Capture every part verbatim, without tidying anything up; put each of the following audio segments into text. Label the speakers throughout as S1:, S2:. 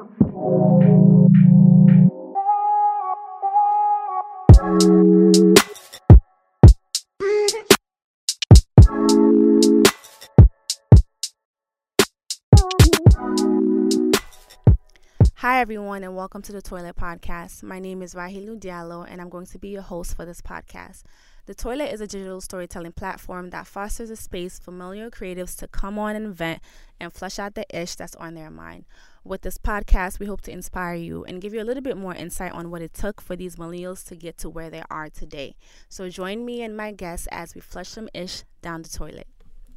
S1: Hi everyone, and welcome to the Toilet Podcast. My name is Rahilu Diallo, and I'm going to be your host for this podcast. The Toilet is a digital storytelling platform that fosters a space for millennial creatives to come on and vent and flush out the ish that's on their mind. With this podcast, we hope to inspire you and give you a little bit more insight on what it took for these millennials to get to where they are today. So join me and my guests as we flush some ish down the toilet.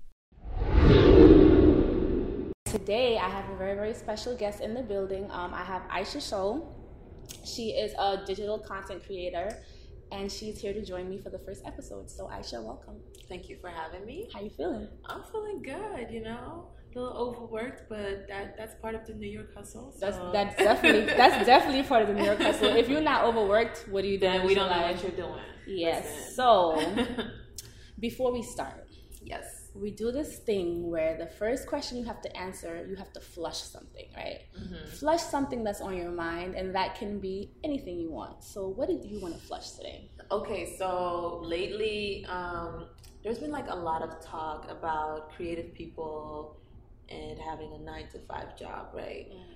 S1: Today, I have a very, very special guest in the building. Um, I have Aisha Show. She is a digital content creator, and she's here to join me for the first episode. So, Aisha, welcome.
S2: Thank you for having me.
S1: How you feeling?
S2: I'm feeling good, you know, a little overworked, but that that's part of the New York hustle. So.
S1: That's that's definitely that's definitely part of the New York hustle. If you're not overworked, what do you do?
S2: Then we don't know what you're doing.
S1: Yes.
S2: Listen.
S1: So, before we start,
S2: yes.
S1: we do this thing where the first question you have to answer, you have to flush something, right? Mm-hmm. Flush something that's on your mind, and that can be anything you want. So what did you want to flush today?
S2: Okay, so lately, um, there's been like a lot of talk about creative people and having a nine to five job, right? Mm.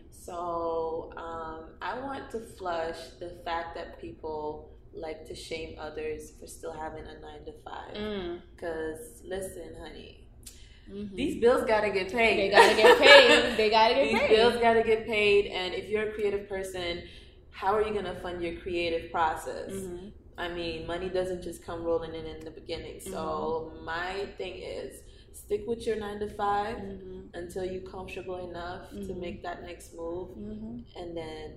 S2: So um, I want to flush the fact that people like to shame others for still having a nine to five. Because mm. listen, honey, mm-hmm. these bills gotta get paid.
S1: They gotta get paid. They gotta get
S2: these
S1: paid.
S2: These bills gotta get paid. And if you're a creative person, how are you gonna fund your creative process? Mm-hmm. I mean, money doesn't just come rolling in in the beginning. So mm-hmm. my thing is, stick with your nine to five mm-hmm. until you're comfortable enough mm-hmm. to make that next move, mm-hmm. and then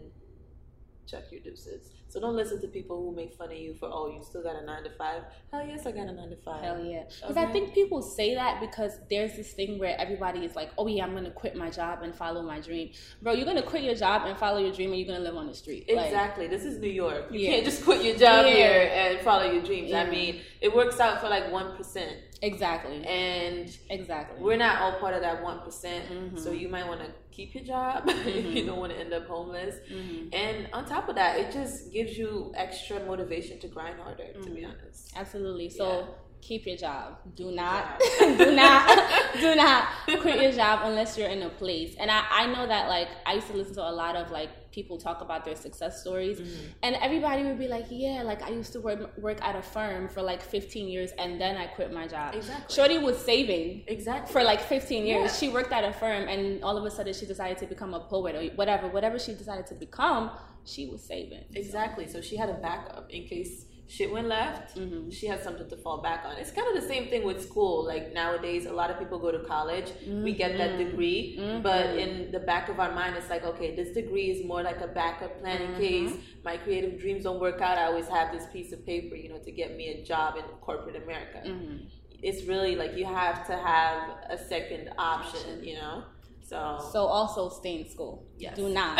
S2: check your deuces. So don't listen to people who make fun of you for, oh, you still got a nine to five. Hell yes, I got a nine to five.
S1: Hell yeah. Because okay. I think people say that because there's this thing where everybody is like, oh yeah, I'm going to quit my job and follow my dream. Bro, you're going to quit your job and follow your dream, and you're going to live on the street.
S2: Exactly.
S1: Like,
S2: this is New York. You
S1: yeah.
S2: can't just quit your job
S1: yeah.
S2: here and follow your dreams.
S1: Yeah.
S2: I mean, it works out for like one percent.
S1: Exactly.
S2: And
S1: exactly.
S2: we're not all part of that one percent.
S1: Mm-hmm.
S2: So you might want to keep your job mm-hmm. if you don't want to end up homeless. Mm-hmm. And on top of that, it just gives you extra motivation to grind harder, mm-hmm. to be honest.
S1: Absolutely. So yeah. keep your job. Do not,
S2: yeah.
S1: do not, do not quit your job unless you're in a place. And I, I know that, like, I used to listen to a lot of, like, people talk about their success stories, mm-hmm. and everybody would be like, yeah, like I used to work work at a firm for like fifteen years, and then I quit my job.
S2: Exactly.
S1: Shorty was saving
S2: exactly
S1: for like fifteen years.
S2: Yeah.
S1: She worked at a firm, and all of a sudden she decided to become a poet or whatever, whatever she decided to become, she was saving.
S2: Exactly. So, so she had a backup in case shit went left. Mm-hmm. She had something to fall back on. It's kind of the same thing with school. Like nowadays, a lot of people go to college. Mm-hmm. We get that degree, mm-hmm. but in the back of our mind, it's like, okay, this degree is more like a backup plan in mm-hmm. case my creative dreams don't work out. I always have this piece of paper, you know, to get me a job in corporate America. Mm-hmm. It's really like you have to have a second option, you know. So,
S1: so also stay in school.
S2: Yes.
S1: Do not,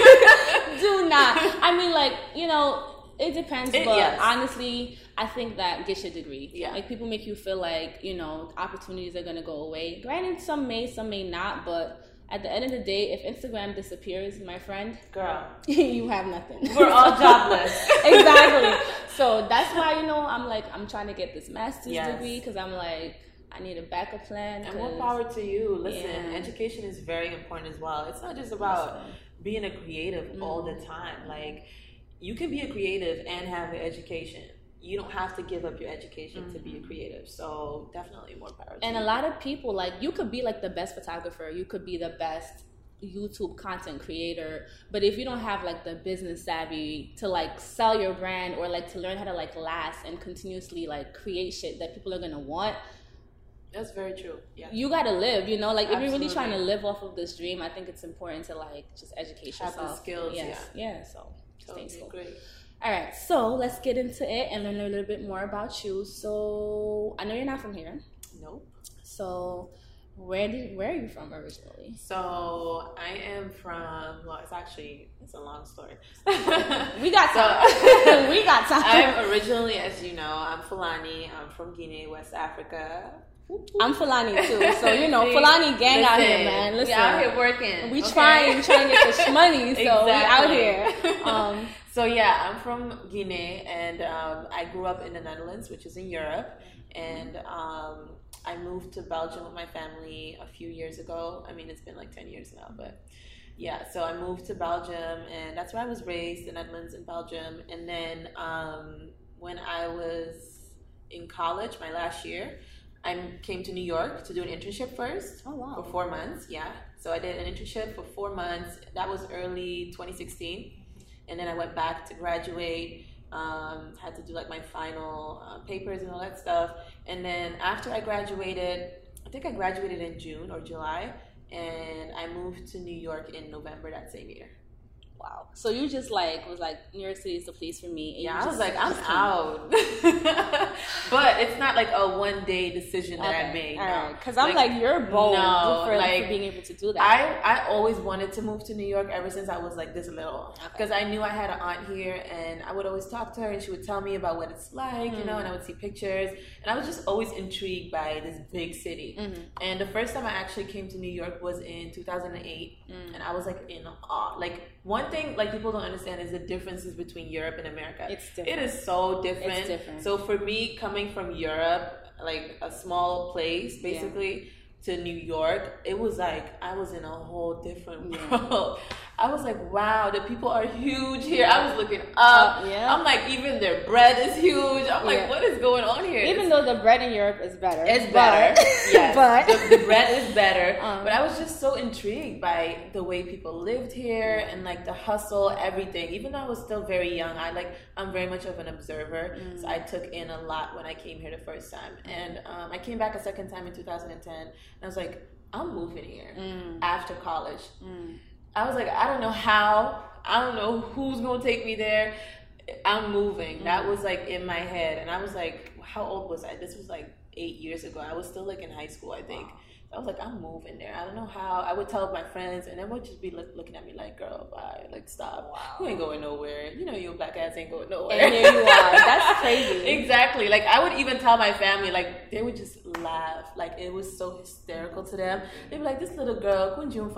S1: do not. I mean, like, you know. It depends,
S2: it,
S1: but
S2: yes.
S1: honestly, I think that get your degree.
S2: Yeah.
S1: Like, people make you feel like, you know, opportunities are going to go away. Granted, some may, some may not, but at the end of the day, if Instagram disappears, my friend,
S2: girl,
S1: you have nothing.
S2: We're all jobless.
S1: Exactly. So that's why, you know, I'm like, I'm trying to get this master's
S2: yes.
S1: degree because I'm like, I need a backup plan.
S2: And more power to you. Listen,
S1: yeah.
S2: education is very important as well. It's not just about Listen. being a creative mm-hmm. all the time. Like, you can be a creative and have an education. You don't have to give up your education mm-hmm. to be a creative. So definitely more power to
S1: And
S2: you.
S1: a lot of people, like, you could be like the best photographer. You could be the best YouTube content creator. But if you don't have like the business savvy to like sell your brand or like to learn how to like last and continuously like create shit that people are going to want,
S2: that's very true. Yeah.
S1: You gotta live, you know, like
S2: Absolutely.
S1: if you're really trying to live off of this dream, I think it's important to like just educate yourself.
S2: Have the skills,
S1: yes.
S2: yeah.
S1: Yeah, so
S2: totally
S1: stay in school.
S2: Great.
S1: All right, so let's get into it and learn a little bit more about you. So I know you're not from here.
S2: Nope.
S1: So where did where are you from originally?
S2: So I am from, well, it's actually, it's a long story.
S1: We got time. We got time.
S2: I'm originally, as you know, I'm Fulani. I'm from Guinea, West Africa.
S1: I'm Fulani too, so you know, Fulani gang listen, out here, man. Listen,
S2: we out here working.
S1: We
S2: okay.
S1: trying, we trying to get this money, so
S2: exactly.
S1: we out here. Um,
S2: so yeah, I'm from Guinea, and um, I grew up in the Netherlands, which is in Europe, and um, I moved to Belgium with my family a few years ago. I mean, it's been like ten years now, but yeah. So I moved to Belgium, and that's where I was raised, the Netherlands and Belgium. And then um, when I was in college, my last year, I came to New York to do an internship first.
S1: Oh, wow.
S2: For four months, yeah. So I did an internship for four months. That was early twenty sixteen. And then I went back to graduate, um, had to do like my final uh, papers and all that stuff. And then after I graduated, I think I graduated in June or July, and I moved to New York in November that same year.
S1: Wow. So you just like was like New York City is the place for me. And
S2: yeah,
S1: I
S2: was
S1: just,
S2: like, I'm out. But it's not like a one day decision that
S1: okay.
S2: I made.
S1: All
S2: no.
S1: right. Because I'm like, like you're bold
S2: no,
S1: for,
S2: like,
S1: for being able to do that.
S2: I, I always wanted to move to New York ever since I was like this little. Because okay. I knew I had an aunt here, and I would always talk to her, and she would tell me about what it's like, mm. you know, and I would see pictures. And I was just always intrigued by this big city. Mm-hmm. And the first time I actually came to New York was in two thousand eight. Mm. And I was like in awe. Like, one thing like people don't understand is the differences between Europe and America.
S1: It's different.
S2: It is so different.
S1: It's different.
S2: So for me, coming from Europe, like a small place, basically, yeah. to New York, it was like I was in a whole different
S1: yeah.
S2: world. I was like, wow, the people are huge here. I was looking up.
S1: Uh, yeah.
S2: I'm like, even their bread is huge. I'm like,
S1: yeah.
S2: what is going on here?
S1: Even though the bread in Europe is better.
S2: It's better. Yes.
S1: But
S2: the, the bread is better.
S1: Um,
S2: but I was just so intrigued by the way people lived here and like the hustle, everything. Even though I was still very young, I like I'm very much of an observer. Mm. So I took in a lot when I came here the first time. And um, I came back a second time in two thousand ten. And I was like, I'm moving here mm. after college. Mm. I was like, I don't know how. I don't know who's going to take me there. I'm moving. Mm-hmm. That was like in my head. And I was like, how old was I? This was like eight years ago. I was still like in high school, I think. Wow. I was like, I'm moving there. I don't know how. I would tell my friends, and they would just be look, looking at me like, girl, bye. Like, stop. Wow. You ain't going nowhere. You know your black ass ain't going nowhere.
S1: And here you are. That's crazy.
S2: Exactly. Like, I would even tell my family, like, they would just laugh. Like, it was so hysterical to them. They'd be like, this little girl,
S1: exactly, yo.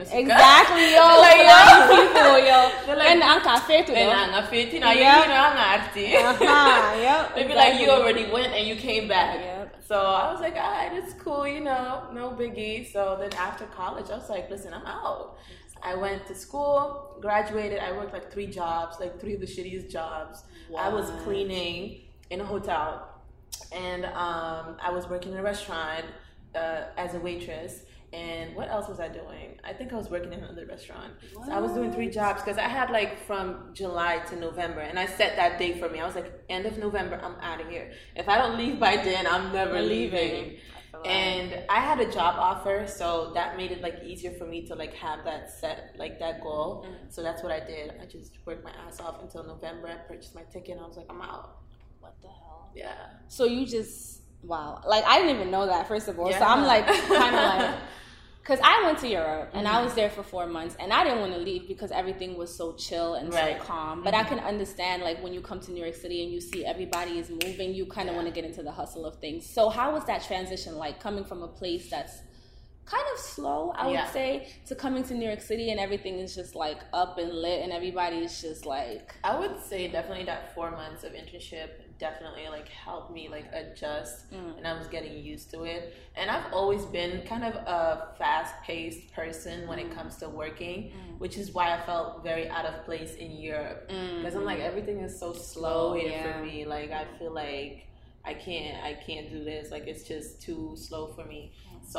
S2: Like,
S1: yo. people, yo.
S2: They're like,
S1: and I'm cafe, you know.
S2: And I'm fit, you know, you know, I'm arty.
S1: Uh-huh, yep.
S2: They'd be like, you already went and you came back.
S1: Yep.
S2: So I was like, all right, it's cool, you know, no biggie. So then after college, I was like, listen, I'm out. I went to school, graduated. I worked like three jobs, like three of the shittiest jobs. What? I was cleaning in a hotel, and um, I was working in a restaurant uh, as a waitress. And what else was I doing? I think I was working in another restaurant. So I was doing three jobs because I had like from July to November, and I set that date for me. I was like, end of November, I'm out of here. If I don't leave by then, I'm never leaving. leaving. I and like... I had a job offer, so that made it like easier for me to like have that set, like that goal. Mm-hmm. So that's what I did. I just worked my ass off until November. I purchased my ticket, and I was like, I'm out.
S1: What the hell?
S2: Yeah.
S1: So you just, wow. Like, I didn't even know that, first of all. Yeah. So I'm like, kind of like, because I went to Europe, and mm-hmm. I was there for four months, and I didn't want to leave because everything was so chill and right. so calm. But mm-hmm. I can understand, like, when you come to New York City and you see everybody is moving, you kind of yeah. want to get into the hustle of things. So how was that transition like, coming from a place that's kind of slow, I would yeah. say, to coming to New York City and everything is just like up and lit and everybody is just like...
S2: I would say definitely that four months of internship definitely like helped me like adjust mm. and I was getting used to it. And I've always been kind of a fast-paced person when mm. it comes to working, mm. which is why I felt very out of place in Europe. Because mm. I'm like, everything is so slow here yeah. for me. Like, I feel like I can't, I can't do this. Like, it's just too slow for me.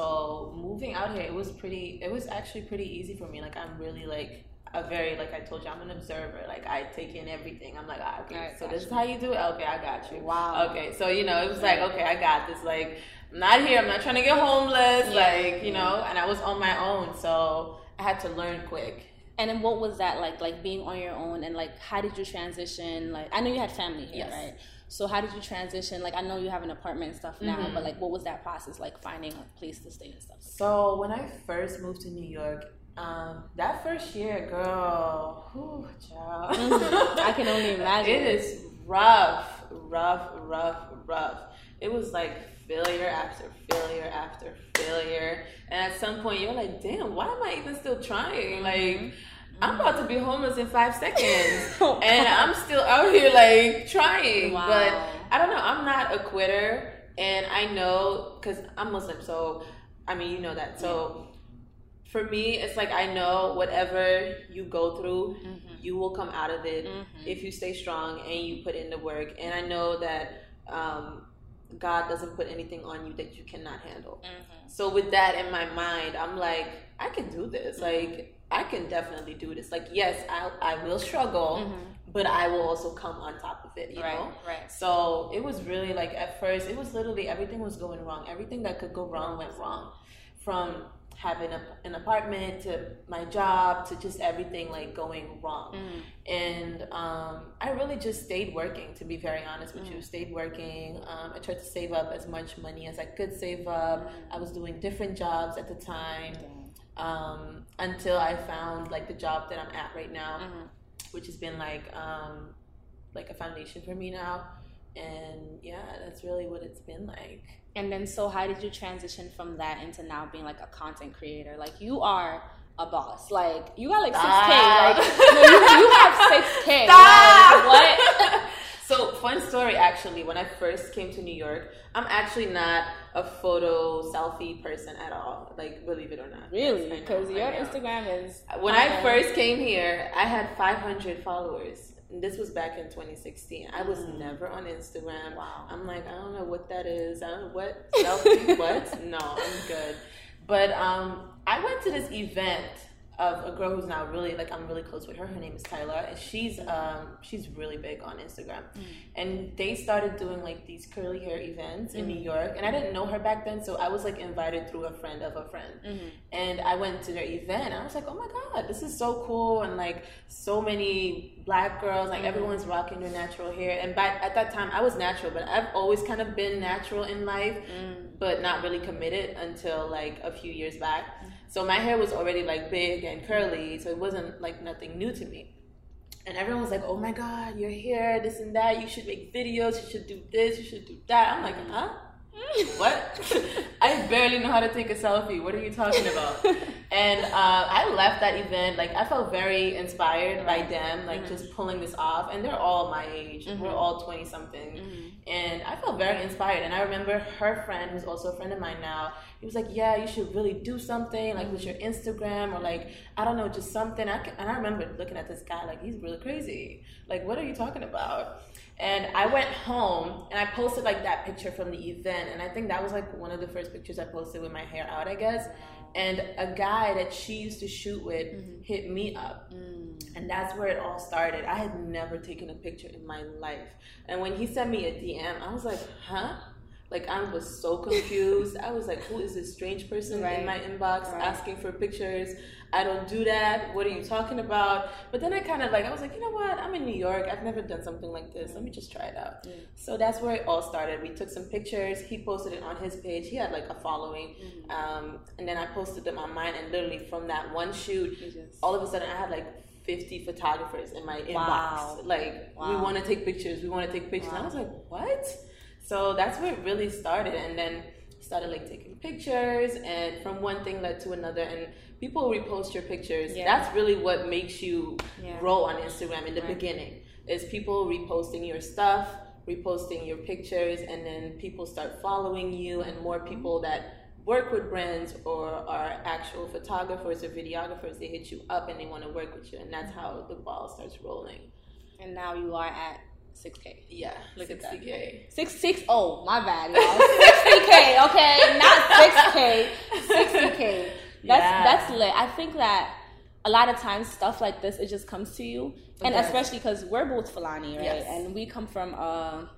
S2: So moving out here, it was pretty, it was actually pretty easy for me. Like, I'm really like a very, like I told you, I'm an observer. Like, I take in everything. I'm like, ah, okay, right, so this you. is how you do it? Okay, I got you.
S1: Wow.
S2: Okay, so, you know, it was like, okay, I got this. Like, I'm not here. I'm not trying to get homeless. Yeah. Like, you know, and I was on my own. So I had to learn quick.
S1: And then what was that like, like being on your own, and like, how did you transition? Like, I know you had family here, yes. right? So how did you transition? Like, I know you have an apartment and stuff now, mm-hmm. but like, what was that process like, finding a place to stay and stuff?
S2: So when I first moved to New York, um, that first year, girl, whew, child.
S1: Mm-hmm. I can only imagine.
S2: It is rough, rough, rough, rough. it was like failure after failure after failure. And at some point, you're like, damn, why am I even still trying? Like, I'm about to be homeless in five seconds. And I'm still out here, like, trying.
S1: Wow.
S2: But I don't know. I'm not a quitter. And I know, because I'm Muslim, so, I mean, you know that. So, for me, it's like I know whatever you go through, mm-hmm. you will come out of it mm-hmm. if you stay strong and you put in the work. And I know that um, God doesn't put anything on you that you cannot handle. Mm-hmm. So with that in my mind, I'm like, I can do this. Mm-hmm. Like, I can definitely do this. Like, yes, I I will struggle, mm-hmm. but I will also come on top of it, you
S1: right,
S2: know?
S1: Right.
S2: So it was really like, at first, it was literally everything was going wrong. Everything that could go wrong went wrong. From having a, an apartment to my job to just everything like going wrong. Mm. And um, I really just stayed working, to be very honest with mm. you. Stayed working. Um, I tried to save up as much money as I could save up. Mm. I was doing different jobs at the time um, until I found like the job that I'm at right now, mm-hmm. which has been like um, like a foundation for me now. And yeah, that's really what it's been like.
S1: And then, so how did you transition from that into now being like a content creator? Like, you are a boss. Like, you got like six K. Like, no, you, you have six K. Like, what?
S2: So, fun story actually. When I first came to New York, I'm actually not a photo selfie person at all. Like, believe it or not.
S1: Really? Because your Instagram is.
S2: When I first came here, I had five hundred followers. And this was back in twenty sixteen. I was mm. never on Instagram.
S1: Wow.
S2: I'm like, I don't know what that is. I don't know what selfie. What? No, I'm good. But um, I went to this event of a girl who's now really like I'm really close with her. Her name is Tyler, and she's um she's really big on Instagram. Mm. And they started doing like these curly hair events in mm. New York, and I didn't know her back then, so I was like invited through a friend of a friend. Mm-hmm. And I went to their event, and I was like, oh my god, this is so cool, and like so many black girls, like mm-hmm. everyone's rocking their natural hair. And back at that time, I was natural, but I've always kind of been natural in life, mm. but not really committed until like a few years back. Mm. So my hair was already like big and curly, so it wasn't like nothing new to me. And everyone was like, oh my god, your hair, this and that, you should make videos, you should do this, you should do that. I'm like, huh? What? I barely know how to take a selfie. What are you talking about? And uh, I left that event, like I felt very inspired by them, like mm-hmm. just pulling this off. And they're all my age. Mm-hmm. We're all twenty something. Mm-hmm. And I felt very inspired. And I remember her friend, who's also a friend of mine now, he was like, yeah, you should really do something like with your Instagram or like, I don't know, just something. I can, and I remember looking at this guy like, he's really crazy. Like, what are you talking about? And I went home and I posted like that picture from the event. And I think that was like one of the first pictures I posted with my hair out, I guess. And a guy that she used to shoot with mm-hmm. hit me up. Mm. And that's where it all started. I had never taken a picture in my life. And when he sent me a D M, I was like, huh? Like, I was so confused. I was like, who is this strange person right. in my inbox right. asking for pictures? I don't do that. What are you talking about? But then I kind of like, I was like, you know what? I'm in New York. I've never done something like this. Let me just try it out. Mm. So that's where it all started. We took some pictures. He posted it on his page. He had like a following. Mm-hmm. Um, and then I posted them on mine. And literally from that one shoot, just... all of a sudden I had like fifty photographers in my
S1: wow.
S2: inbox. Like, wow. we want to take pictures. We want to take pictures. Wow. And I was like, what? So that's where it really started. And then started like taking pictures, and from one thing led to another, and people repost your pictures. Yeah. That's really what makes you yeah. grow on Instagram in the right. beginning, is people reposting your stuff, reposting your pictures, and then people start following you, and more people that work with brands or are actual photographers or videographers, they hit you up and they want to work with you, and that's how the ball starts rolling.
S1: And now you are at six K.
S2: Yeah, look at that. sixty K.
S1: Six, six, oh, my bad, y'all. sixty K, okay? Not six K. sixty K. That's, yeah. that's lit. I think that a lot of times stuff like this, it just comes to you. And okay. especially because we're both Fulani, right? Yes. And we come from a...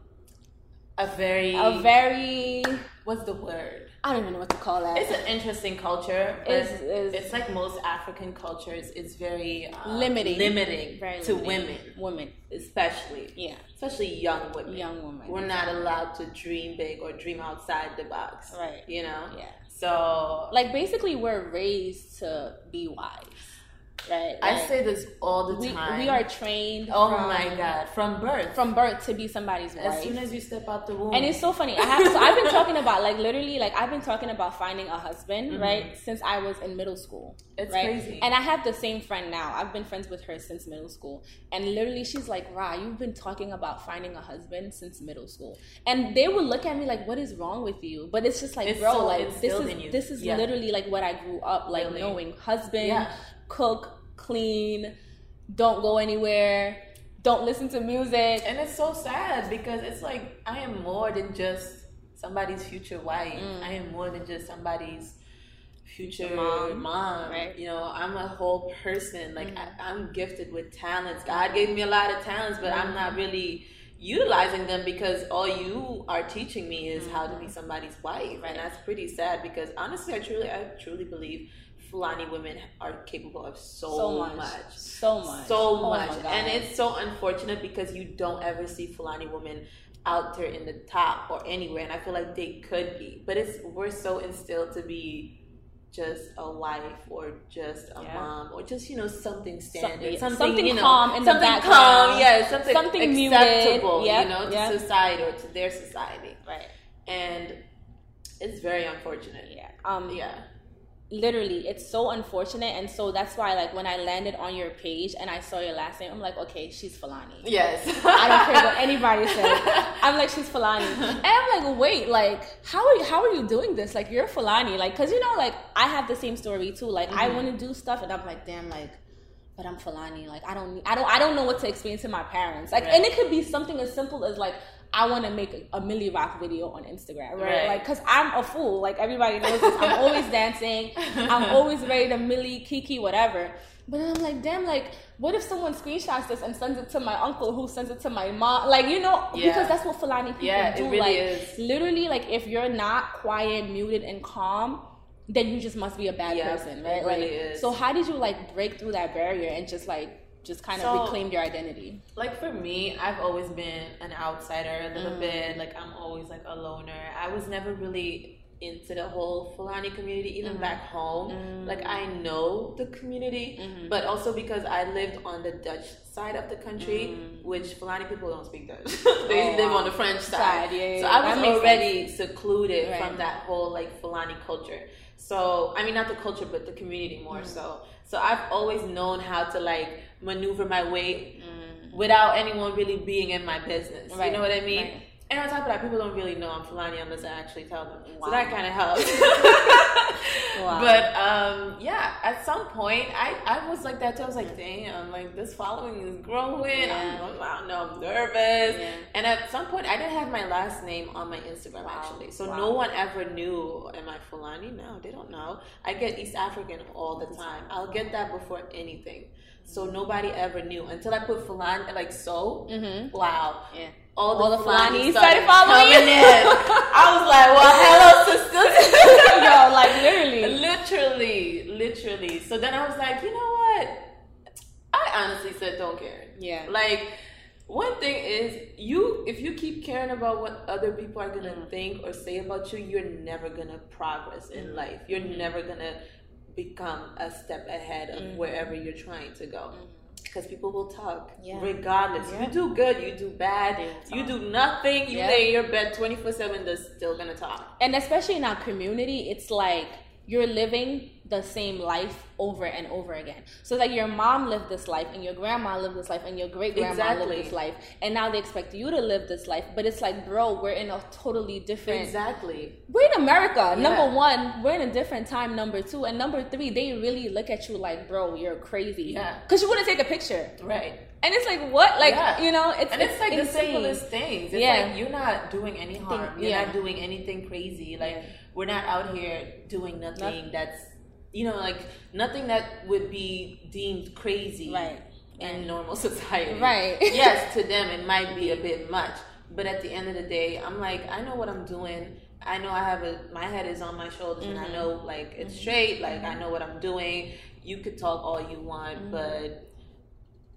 S2: A very...
S1: A very...
S2: What's the word?
S1: I don't even know what to call that.
S2: It's an interesting culture. It's, it's, it's like most African cultures. It's very um,
S1: limiting,
S2: limiting
S1: very
S2: to
S1: limiting.
S2: women,
S1: women
S2: especially.
S1: Yeah,
S2: especially young women.
S1: Young women.
S2: We're not allowed to dream big or dream outside the box.
S1: Right.
S2: You know.
S1: Yeah.
S2: So,
S1: like, basically, we're raised to be wise. right.
S2: I
S1: like,
S2: say this all the
S1: we,
S2: time.
S1: We are trained.
S2: Oh
S1: from,
S2: my God, from birth,
S1: from birth to be somebody's wife.
S2: As soon as you step out the womb,
S1: and it's so funny. I have. So I've been talking about like literally like I've been talking about finding a husband mm-hmm. right since I was in middle school.
S2: It's
S1: right?
S2: crazy.
S1: And I have the same friend now. I've been friends with her since middle school, and literally she's like, "Ra, you've been talking about finding a husband since middle school," and they would look at me like, "What is wrong with you?" But it's just like,
S2: it's
S1: bro,
S2: so
S1: like this is
S2: in you.
S1: this is
S2: yeah.
S1: literally like what I grew up like
S2: really?
S1: knowing: husband,
S2: yeah.
S1: cook, clean, don't go anywhere, don't listen to music.
S2: And it's so sad because it's like I am more than just somebody's future wife. Mm. I am more than just somebody's future mom, mom. Right. You know, I'm a whole person. Like mm. I, I'm gifted with talents. God gave me a lot of talents, but mm. I'm not really utilizing them because all you are teaching me is mm. how to be somebody's wife. Right. And that's pretty sad because honestly, I truly, I truly believe Fulani women are capable of so,
S1: so much.
S2: much.
S1: So much.
S2: So
S1: oh
S2: much. And it's so unfortunate because you don't ever see Fulani women out there in the top or anywhere. And I feel like they could be. But it's we're so instilled to be just a wife or just a yeah. mom or just, you know, something standard.
S1: Something,
S2: something,
S1: something
S2: you know,
S1: calm in
S2: something
S1: the background.
S2: calm, yeah, something,
S1: something
S2: acceptable,
S1: yep.
S2: you know, to
S1: yep.
S2: society or to their society.
S1: Right.
S2: And it's very unfortunate.
S1: Yeah. Um,
S2: yeah.
S1: Literally, it's so unfortunate, and so that's why, like, when I landed on your page and I saw your last name, I'm like, okay, she's Fulani.
S2: Yes.
S1: I don't care what anybody says. I'm like, she's Fulani, and I'm like, wait, like, how are you, how are you doing this? Like, you're Fulani, like, cause you know, like, I have the same story too. Like, mm-hmm. I want to do stuff, and I'm like, damn, like, but I'm Fulani. Like, I don't, I don't, I don't know what to explain to my parents. Like, right. and it could be something as simple as like, I want to make a, a Milli Rock video on Instagram, right? right? Like, cause I'm a fool. Like, everybody knows this. I'm always dancing. I'm always ready to Milli, Kiki, whatever. But then I'm like, damn, like, what if someone screenshots this and sends it to my uncle who sends it to my mom? Like, you know, yeah. because that's what Fulani people
S2: yeah,
S1: do.
S2: It really
S1: like,
S2: is.
S1: Literally, like, if you're not quiet, muted, and calm, then you just must be a bad
S2: yeah,
S1: person, right?
S2: It
S1: like,
S2: really is.
S1: So how did you, like, break through that barrier and just, like, just kind of so, reclaimed your identity?
S2: Like for me, I've always been an outsider a little mm. bit. Like I'm always like a loner. I was never really into the whole Fulani community, even mm. back home. Mm. Like I know the community, mm-hmm. but also because I lived on the Dutch side of the country, mm. which Fulani people don't speak Dutch. They oh, live wow. on the French side. side yeah, yeah, so I was already sense. secluded right. from that whole like Fulani culture. So, I mean, not the culture, but the community more mm. so. So I've always known how to like maneuver my way mm. without anyone really being in my business. Right. You know what I mean? Right. And on top of that, people don't really know I'm Fulani unless I actually tell them. Wow. So that kind of helps. wow. But um, yeah, at some point, I, I was like that too. I was like, damn, like this following is growing. Yeah. I'm, I don't know, I'm nervous. Yeah. And at some point, I didn't have my last name on my Instagram wow. actually. So wow. no one ever knew, am I Fulani? No, they don't know. I get East African all the time. I'll get that before anything. So nobody ever knew until I put Fulani, like so. Mm-hmm. Wow. Yeah. All the, All the Fulani started, started following in. I was like, well, hello, sisters. Yo, like literally. Literally. Literally. So then I was like, you know what? I honestly said, don't care. Yeah. Like, one thing is, you if you keep caring about what other people are going to mm. think or say about you, you're never going to progress in mm. life. You're mm. never going to become a step ahead of mm. wherever you're trying to go. Mm. Because people will talk, yeah. regardless. Yeah. You do good, you do bad, you do nothing, you yeah. lay in your bed twenty-four seven, they're still going to talk.
S1: And especially in our community, it's like you're living the same life over and over again. So like your mom lived this life, and your grandma lived this life, and your great-grandma exactly. lived this life, and now they expect you to live this life. But it's like, bro, we're in a totally different...
S2: Exactly.
S1: We're in America. Yeah. Number one, we're in a different time. Number two, and number three, they really look at you like, bro, you're crazy. Yeah. Because you wouldn't take a picture.
S2: Right.
S1: And it's like, what? Like, yeah. you know, it's
S2: And it's,
S1: it's
S2: like
S1: insane.
S2: the simplest things. It's yeah. like, you're not doing any harm. You're yeah. not doing anything crazy. Like, yeah. we're not out here doing nothing, nothing. that's, you know, like, nothing that would be deemed crazy right. in right. normal society.
S1: Right.
S2: Yes, to them, it might be a bit much. But at the end of the day, I'm like, I know what I'm doing. I know I have a, my head is on my shoulders, mm-hmm. and I know, like, it's straight. Like, mm-hmm. I know what I'm doing. You could talk all you want, mm-hmm. but...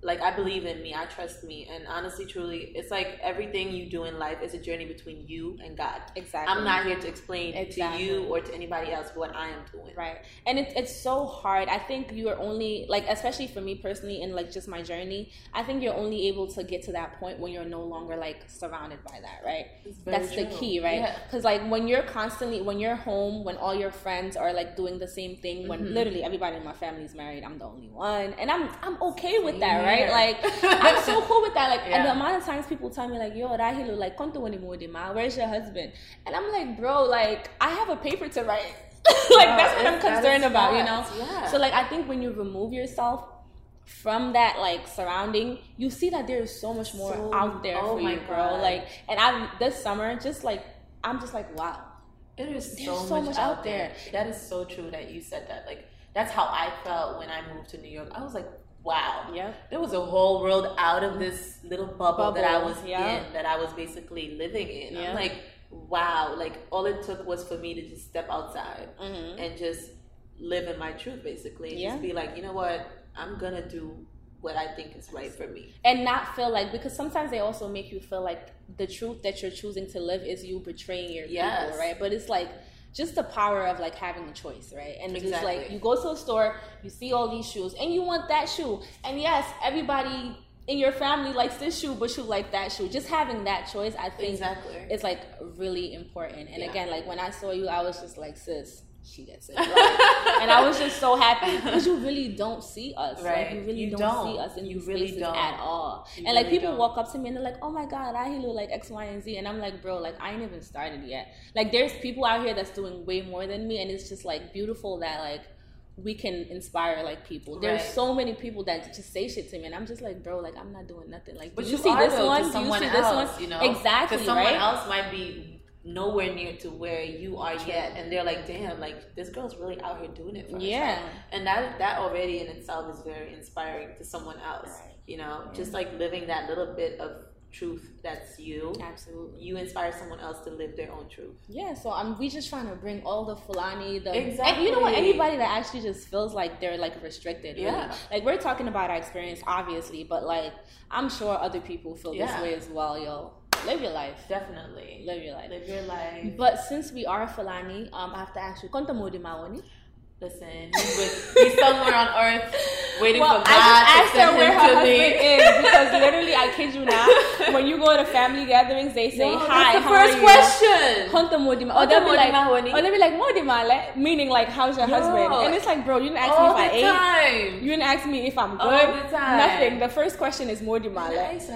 S2: like, I believe in me, I trust me, and honestly, truly, it's like everything you do in life is a journey between you and God.
S1: Exactly.
S2: I'm not here to explain
S1: exactly.
S2: to you or to anybody else what I am doing.
S1: Right. And it, it's so hard. I think you are only, like, especially for me personally, in like just my journey, I think you're only able to get to that point when you're no longer like surrounded by that, right? That's true. The key, right? Because yeah. like when you're constantly, when you're home, when all your friends are like doing the same thing, when mm-hmm. literally everybody in my family is married, I'm the only one, and I'm I'm okay with that, right? Right? Like, I'm so cool with that. Like, yeah. and the amount of times people tell me, like, yo, Rahilo, like, where's your husband? And I'm like, bro, like, I have a paper to write. like, no, that's what I'm concerned about, you know? Yeah. So, like, I think when you remove yourself from that, like, surrounding, you see that there is so much more so, out there oh for you, bro. God. Like, and I, this summer, just, like, I'm just like, wow.
S2: It is so, so much, much out there. there. That is so true that you said that. Like, that's how I felt when I moved to New York. I was like, wow. Yeah. There was a whole world out of this little bubble, bubble. that I was yeah. in, that I was basically living in. Yeah. I'm like, wow. Like, all it took was for me to just step outside mm-hmm. and just live in my truth, basically. And yeah. just be like, you know what? I'm going to do what I think is right for me.
S1: And not feel like, because sometimes they also make you feel like the truth that you're choosing to live is you betraying your yes. people, right? But it's like, just the power of like having a choice, right? And exactly. just like you go to a store, you see all these shoes, and you want that shoe. And yes, everybody in your family likes this shoe, but you like that shoe. Just having that choice, I think, exactly. is like really important. And yeah. again, like when I saw you, I was just like, sis, she gets it. Right? And I was just so happy because you really don't see us.
S2: Right.
S1: Like, you really
S2: you
S1: don't,
S2: don't
S1: see us in
S2: you
S1: these
S2: really
S1: spaces
S2: don't.
S1: at all.
S2: You
S1: and like
S2: really
S1: people
S2: don't.
S1: walk up to me and they're like, oh my God, Rahilo, like X, Y, and Z. And I'm like, bro, like I ain't even started yet. Like there's people out here that's doing way more than me. And it's just like beautiful that like we can inspire like people. There's right. so many people that just say shit to me and I'm just like, bro, like I'm not doing nothing. Like,
S2: but
S1: do
S2: you,
S1: you see this one? Do you see this
S2: else,
S1: one?
S2: You know?
S1: Exactly,
S2: because someone
S1: right?
S2: else might be nowhere near to where you are yet, and they're like, damn, like this girl's really out here doing it for herself.
S1: Yeah.
S2: And that that already in itself is very inspiring to someone else. Right. You know, yeah. just like living that little bit of truth that's you.
S1: Absolutely.
S2: You inspire someone else to live their own truth.
S1: Yeah, so um, we just trying to bring all the Fulani, the
S2: exactly.
S1: and you know what, anybody that actually just feels like they're like restricted. Really.
S2: Yeah.
S1: Like we're talking about our experience, obviously, but like I'm sure other people feel
S2: yeah.
S1: this way as well, yo. Live your life.
S2: Definitely.
S1: Live your life.
S2: Live your life.
S1: But since we are Fulani, um, I have to ask you, Konta Modi Mawoni?
S2: Listen, he's, with, he's somewhere on earth waiting
S1: well,
S2: for God I just asked
S1: to send
S2: her where
S1: her
S2: husband
S1: me. is because literally, I kid you not, when you go to family gatherings, they say,
S2: no,
S1: hi,
S2: that's the
S1: how
S2: first
S1: are you?
S2: question.
S1: Konta Modi Mawoni. Or they'll be like, or they'll be like, Modi Male, meaning like, how's your Yo, husband? And it's like, bro, you didn't ask
S2: all
S1: me if I
S2: the time.
S1: ate. You didn't ask me if I'm good.
S2: All the time.
S1: Nothing. The first question is Modi Male.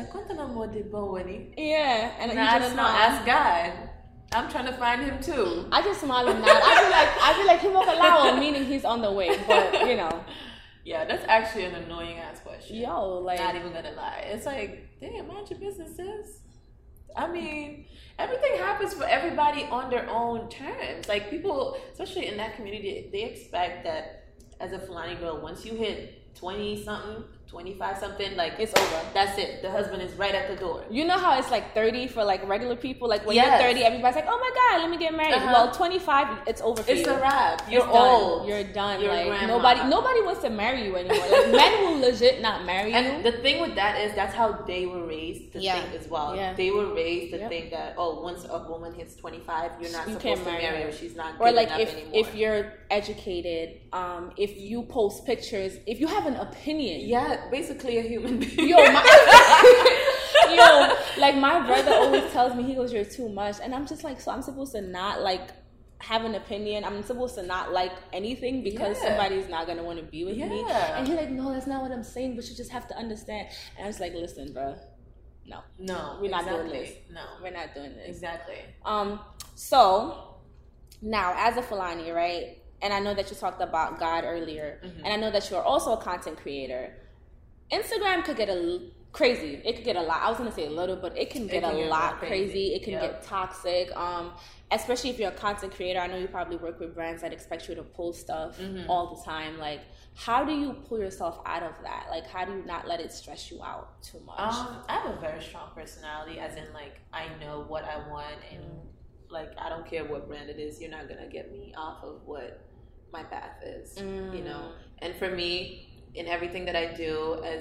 S1: Yeah. And
S2: nah,
S1: you
S2: I
S1: just
S2: don't know. Ask God. I'm trying to find him too.
S1: I just smile and nod. I feel like I feel like he won't allow, meaning he's on the way. But you know,
S2: yeah, that's actually an annoying ass question.
S1: Yo, like
S2: not even gonna lie, it's like, damn, mind your business, sis. I mean, everything happens for everybody on their own terms. Like people, especially in that community, they expect that as a Fulani girl, once you hit twenty something. twenty-five something, like
S1: it's over.
S2: That's it. The husband is right at the door.
S1: You know how it's like thirty for like regular people? Like when
S2: yes.
S1: you're thirty, everybody's like, oh my God, let me get married. Uh-huh. Well, twenty-five, it's over for
S2: it's
S1: you.
S2: It's a wrap. You're
S1: it's
S2: old.
S1: Done. You're done.
S2: You're
S1: like
S2: grandma.
S1: nobody nobody wants to marry you anymore. Like men will legit not marry you.
S2: And the thing with that is that's how they were raised to
S1: yeah.
S2: think as well.
S1: Yeah.
S2: They were raised to
S1: yep.
S2: think that, oh, once a woman hits twenty-five, you're not
S1: you
S2: supposed
S1: can't
S2: to marry
S1: her.
S2: her. She's not
S1: or
S2: good
S1: like
S2: enough
S1: if,
S2: anymore.
S1: if you're educated, um, if you post pictures, if you have an opinion.
S2: Yeah, basically a human being.
S1: Yo, my, yo, like my brother always tells me, he goes, you're too much. And I'm just like, so I'm supposed to not like have an opinion. I'm supposed to not like anything because yeah. somebody's not going to want to be with
S2: yeah.
S1: me. And he's like, no, that's not what I'm saying, but you just have to understand. And I was like, listen, bro, no.
S2: No,
S1: we're not
S2: exactly.
S1: doing this.
S2: No.
S1: We're not doing this.
S2: Exactly.
S1: Um. So, now, as a Fulani, right, and I know that you talked about God earlier, mm-hmm. and I know that you're also a content creator, Instagram could get a l- crazy. It could get a lot. I was going to say a little, but it can get it can a get lot crazy. crazy. It can yep. get toxic, um, especially if you're a content creator. I know you probably work with brands that expect you to post stuff mm-hmm. all the time. Like, how do you pull yourself out of that? Like, how do you not let it stress you out too much?
S2: Um, I have a very strong personality, as in, like, I know what I want, and, mm. like, I don't care what brand it is. You're not going to get me off of what my path is, mm. you know? And for me, in everything that I do as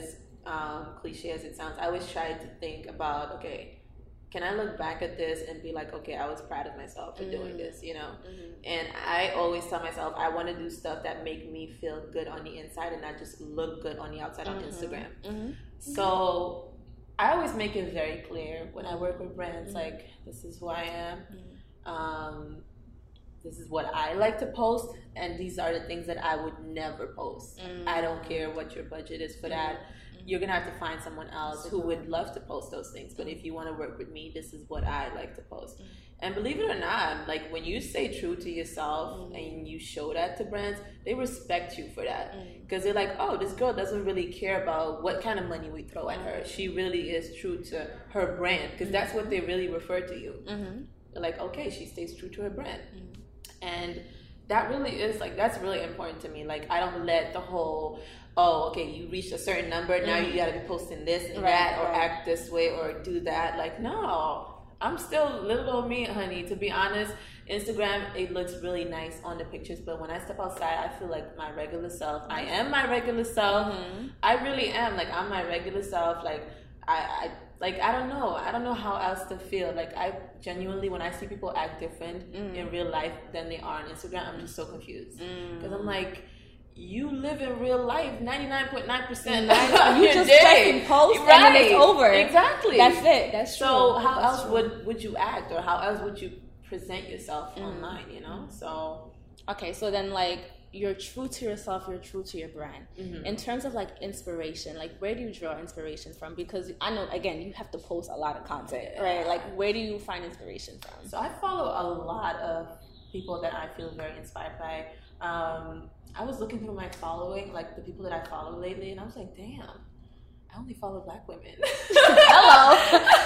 S2: um, cliche as it sounds, I always try to think about, okay, can I look back at this and be like, okay, I was proud of myself for mm-hmm. doing this, you know? Mm-hmm. And I always tell myself I want to do stuff that make me feel good on the inside and not just look good on the outside mm-hmm. on Instagram. Mm-hmm. So I always make it very clear when I work with brands, mm-hmm. like, this is who I am. Mm-hmm. Um, this is what I like to post, and these are the things that I would never post. Mm-hmm. I don't care what your budget is for that. You're going to have to find someone else who would love to post those things. But if you want to work with me, this is what I like to post. Mm-hmm. And believe it or not, like when you stay true to yourself mm-hmm. and you show that to brands, they respect you for that. Because mm-hmm. they're like, oh, this girl doesn't really care about what kind of money we throw at her. She really is true to her brand. Because mm-hmm. that's what they really refer to you. Mm-hmm. They're like, okay, she stays true to her brand. Mm-hmm. And that really is like, that's really important to me. Like, I don't let the whole, oh, okay, you reached a certain number, now mm-hmm. you gotta be posting this and right, that, or right. act this way, or do that. Like, no, I'm still little old me, honey. To be honest, Instagram, it looks really nice on the pictures, but when I step outside, I feel like my regular self. I am my regular self. Mm-hmm. I really am. Like, I'm my regular self. Like, I, I, like, I don't know. I don't know how else to feel. Like, I genuinely, when I see people act different mm. in real life than they are on Instagram, I'm just so confused. Because mm. I'm like, you live in real life ninety-nine point nine percent of
S1: you
S2: your
S1: just
S2: day.
S1: press and post
S2: right.
S1: and then it's over.
S2: Exactly.
S1: That's it. That's true.
S2: So how
S1: That's
S2: else
S1: true.
S2: would, would you act, or how else would you present yourself mm. online, you know? So
S1: okay, so then like you're true to yourself, you're true to your brand. Mm-hmm. In terms of like inspiration, like where do you draw inspiration from? Because I know, again, you have to post a lot of content, yeah. right? Like where do you find inspiration from?
S2: So I follow a lot of people that I feel very inspired by. Um, I was looking through my following, like the people that I follow lately, and I was like, damn, I only follow black women.
S1: Hello.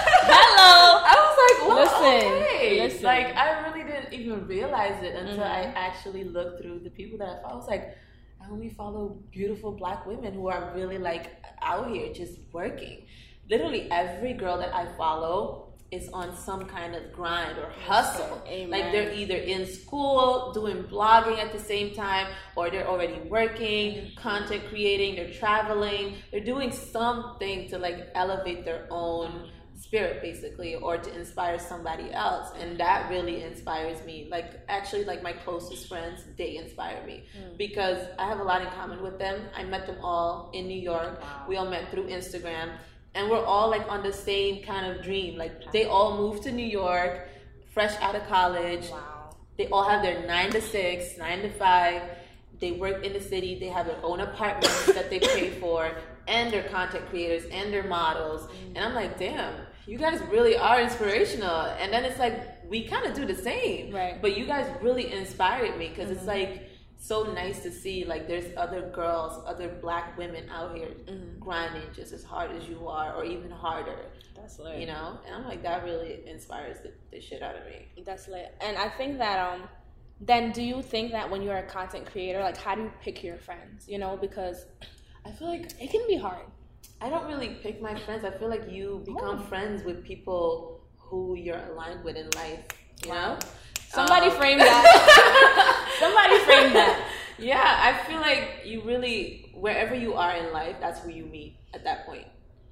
S1: Hello.
S2: I was like, well,
S1: listen,
S2: okay.
S1: Listen.
S2: Like, I really didn't even realize it until
S1: mm-hmm.
S2: I actually looked through the people that I follow. I was like, I only follow beautiful black women who are really like out here just working. Literally every girl that I follow is on some kind of grind or hustle. Amen. Like they're either in school, doing blogging at the same time, or they're already working, mm-hmm. content creating, they're traveling, they're doing something to like elevate their own spirit basically, or to inspire somebody else. And that really inspires me. Like actually like my closest friends, they inspire me mm. because I have a lot in common with them. I met them all in New York. Wow. We all met through Instagram. And we're all like on the same kind of dream. Like they all moved to New York, fresh out of college. Wow. They all have their nine to six, nine to five. They work in the city. They have their own apartments that they pay for, and they're content creators and they're models. Mm-hmm. And I'm like, damn, you guys really are inspirational. And then it's like, we kind of do the same. Right. But you guys really inspired me because mm-hmm. it's like, so nice to see like there's other girls, other black women out here mm-hmm. grinding just as hard as you are, or even harder. That's lit. You know, and I'm like, that really inspires the, the shit out of me.
S1: That's lit. And I think that um, then do you think that when you're a content creator, like how do you pick your friends? You know, because
S2: I feel like
S1: it can be hard.
S2: I don't really pick my friends. I feel like you become oh. friends with people who you're aligned with in life. You wow. know.
S1: Somebody um, frame that. Somebody frame that.
S2: Yeah, I feel like you really, wherever you are in life, that's who you meet at that point.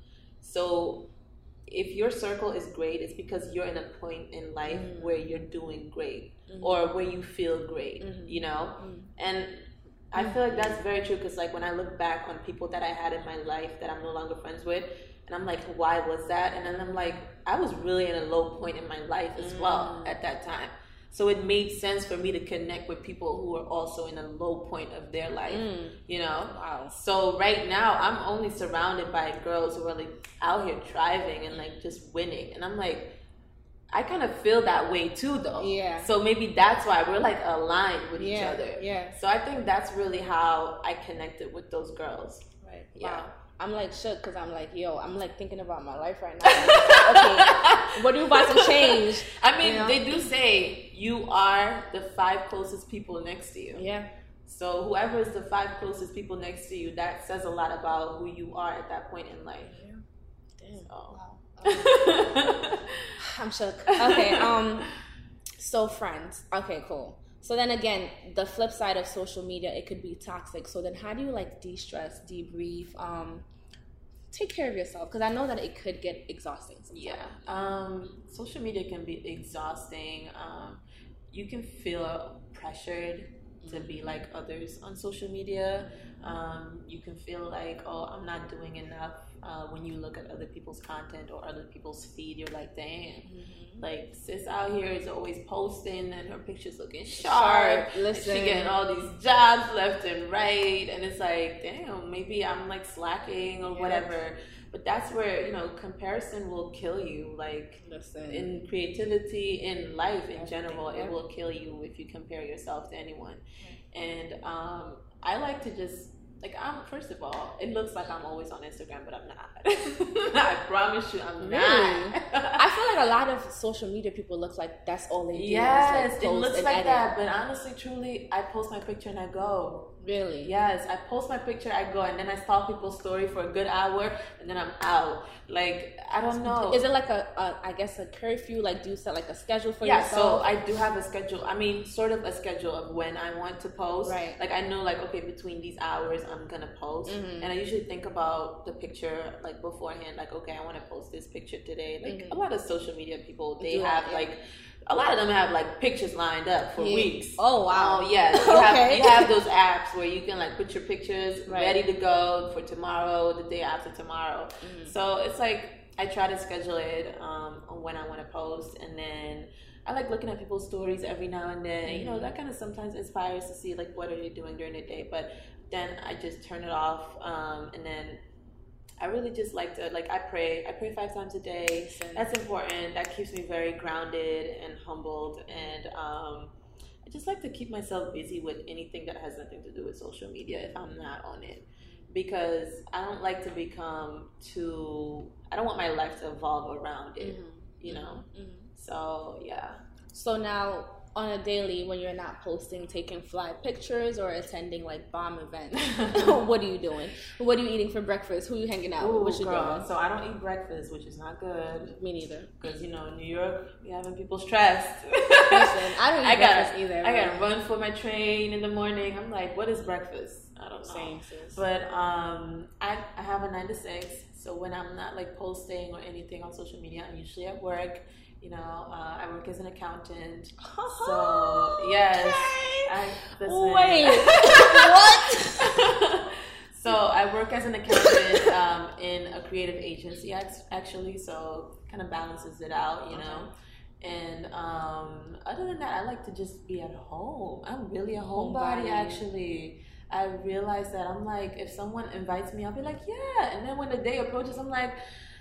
S2: So if your circle is great, it's because you're in a point in life mm-hmm. where you're doing great mm-hmm. or where you feel great, mm-hmm. you know? Mm-hmm. And I feel like that's very true because like when I look back on people that I had in my life that I'm no longer friends with, and I'm like, why was that? And then I'm like, I was really in a low point in my life as mm-hmm. well at that time. So it made sense for me to connect with people who are also in a low point of their life, mm. you know? Wow. So right now, I'm only surrounded by girls who are like out here thriving and like just winning. And I'm like, I kind of feel that way too, though. Yeah. So maybe that's why we're like aligned with yeah. each other. Yeah. So I think that's really how I connected with those girls.
S1: Right. Yeah. Wow. I'm like shook because I'm like, yo, I'm like thinking about my life right now. Like, okay, what are you about to change?
S2: I mean,
S1: you know?
S2: They do say you are the five closest people next to you. Yeah. So whoever is the five closest people next to you, that says a lot about who you are at that point in life. Yeah.
S1: Damn. So. Wow. Um, I'm shook. Okay. Um. So friends. Okay. Cool. So then again, the flip side of social media, it could be toxic. So then how do you like de-stress, debrief, um, take care of yourself? Because I know that it could get exhausting sometimes.
S2: Yeah. Um, social media can be exhausting. Um, you can feel pressured to be like others on social media. Um, you can feel like, oh, I'm not doing enough. Uh, when you look at other people's content or other people's feed, you're like, damn, mm-hmm. like sis out here is always posting and her pictures looking sharp.
S1: Listen,
S2: she getting all these jobs left and right, and it's like, damn, maybe I'm like slacking or yeah. whatever. But that's where, you know, comparison will kill you. Like, Listen. in creativity, in life in Everything, general, yeah. it will kill you if you compare yourself to anyone. Yeah. And um, I like to just, like, I'm, first of all, it looks like I'm always on Instagram, but I'm not. I promise you, I'm
S1: really?
S2: not.
S1: I feel like a lot of social media people look like that's all they do.
S2: Yes,
S1: like
S2: it looks like
S1: edit.
S2: that. But honestly, truly, I post my picture and I go.
S1: Really?
S2: Yes, I post my picture, I go, and then I stalk people's story for a good hour, and then I'm out. Like, I don't know.
S1: Is it like a, a I guess, a curfew? Like, do you set like a schedule for
S2: yeah,
S1: yourself?
S2: Yeah, so I do have a schedule. I mean, sort of a schedule of when I want to post.
S1: Right.
S2: Like, I know, like, okay, between these hours, I'm going to post. Mm-hmm. And I usually think about the picture, like, beforehand. Like, okay, I want to post this picture today. Like, mm-hmm. a lot of social media people, they do have, that, yeah. like... A lot of them have like pictures lined up for yeah. weeks.
S1: Oh wow!
S2: Oh yes, you,
S1: okay.
S2: have, you have those apps where you can like put your pictures
S1: right.
S2: ready to go for tomorrow, the day after tomorrow. Mm-hmm. So it's like I try to schedule it um, on when I want to post, and then I like looking at people's stories every now and then. Mm-hmm. You know, that kind of sometimes inspires to see like what are they doing during the day, but then I just turn it off, um, and then. I really just like to, like, I pray. I pray five times a day. That's important. That keeps me very grounded and humbled. And um, I just like to keep myself busy with anything that has nothing to do with social media if I'm not on it. Because I don't like to become too, I don't want my life to evolve around it, mm-hmm. you know? Mm-hmm. So, yeah.
S1: So now, on a daily, when you're not posting, taking fly pictures or attending like bomb events, what are you doing? What are you eating for breakfast? Who are you hanging out with? What you doing?
S2: So I don't eat breakfast, which is not good.
S1: Me neither.
S2: Because, you know, in New York, we having people stressed.
S1: Listen, I don't eat
S2: I
S1: breakfast
S2: gotta,
S1: either.
S2: I got to run for my train in the morning. I'm like, what is breakfast? I don't know.
S1: Same, sis.
S2: But um, I, I have a nine to six. So when I'm not like posting or anything on social media, I'm usually at work. You know, uh, I work as an accountant. So, yes. I, listen.
S1: Wait. What?
S2: So, I work as an accountant um, in a creative agency, actually. So, kind of balances it out, you know. And um, other than that, I like to just be at home. I'm really a homebody, home actually. I realize that I'm like, if someone invites me, I'll be like, yeah. And then when the day approaches, I'm like,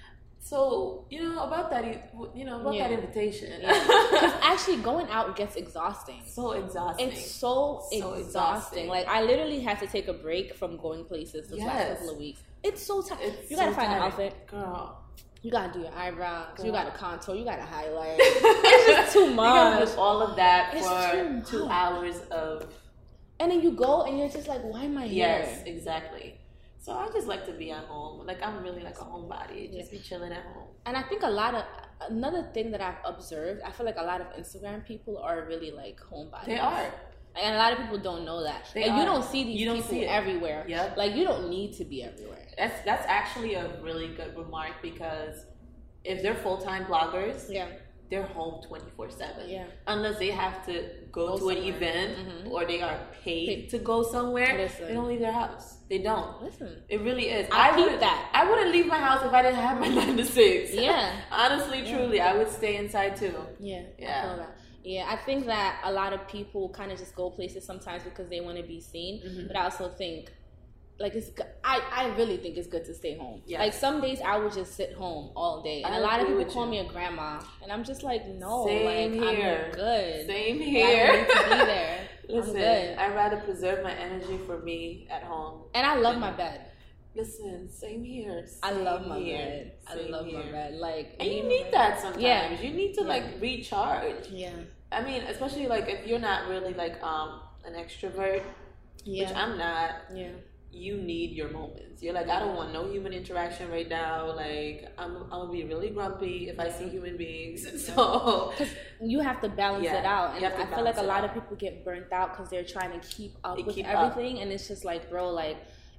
S2: so, you know, about that, you know, about yeah. that invitation.
S1: Because yeah. actually going out gets exhausting.
S2: So exhausting.
S1: It's so, so exhausting. exhausting. Like, I literally had to take a break from going places this yes. last couple of weeks. It's so tiring. You gotta so find tiring. an outfit.
S2: Girl.
S1: You gotta do your eyebrows. Girl. You gotta contour. You gotta highlight. It's just too much. You
S2: gotta do all of that
S1: it's
S2: for two hours of...
S1: And then you go and you're just like, why am I here?
S2: Yes, exactly. So I just like to be at home. Like, I'm really like a homebody. Just yeah. be chilling at home.
S1: And I think a lot of, another thing that I've observed, I feel like a lot of Instagram people are really like homebodies.
S2: They are.
S1: And a lot of people don't know that.
S2: They
S1: like,
S2: are.
S1: You don't see these
S2: you don't
S1: people
S2: see
S1: everywhere.
S2: Yep.
S1: Like, you don't need to be everywhere.
S2: That's that's actually a really good remark, because if they're full-time bloggers,
S1: yeah.
S2: they're home twenty-four seven.
S1: Yeah.
S2: Unless they have to go, go to somewhere. an event mm-hmm. or they are paid, paid to go somewhere,
S1: Listen.
S2: they don't leave their house. They don't.
S1: Listen.
S2: It really is.
S1: I, I
S2: keep
S1: that.
S2: I wouldn't leave my house if I didn't have my nine to six.
S1: Yeah.
S2: Honestly,
S1: yeah.
S2: truly, I would stay inside too.
S1: Yeah.
S2: Yeah.
S1: I feel that. Yeah, I think that a lot of people kind of just go places sometimes because they want to be seen. Mm-hmm. But I also think, like, it's I, I really think it's good to stay home. Yes. Like, some days I would just sit home all day. And I a lot of people call you. me a grandma. And I'm just like, no.
S2: Same
S1: like,
S2: here.
S1: I'm good.
S2: Same here.
S1: I don't need to be there.
S2: Listen,
S1: I'm good.
S2: I'd rather preserve my energy for me at home.
S1: And I love my bed.
S2: Listen, same here. Same
S1: I love my
S2: here.
S1: bed.
S2: Same
S1: I love
S2: here.
S1: my bed. Like,
S2: and you need that sometimes.
S1: Yeah.
S2: You need to,
S1: yeah.
S2: like, recharge.
S1: Yeah.
S2: I mean, especially, like, if you're not really, like, um, an extrovert,
S1: yeah.
S2: which I'm not.
S1: Yeah.
S2: You need your moments. You're like, I don't want no human interaction right now. Like, I'm, I'm gonna be really grumpy if I see human beings. So
S1: you have to balance
S2: yeah,
S1: it out, and I feel like a lot
S2: out.
S1: of people get burnt out because they're trying to keep up
S2: they
S1: with
S2: keep
S1: everything,
S2: up.
S1: And it's just like, bro, like,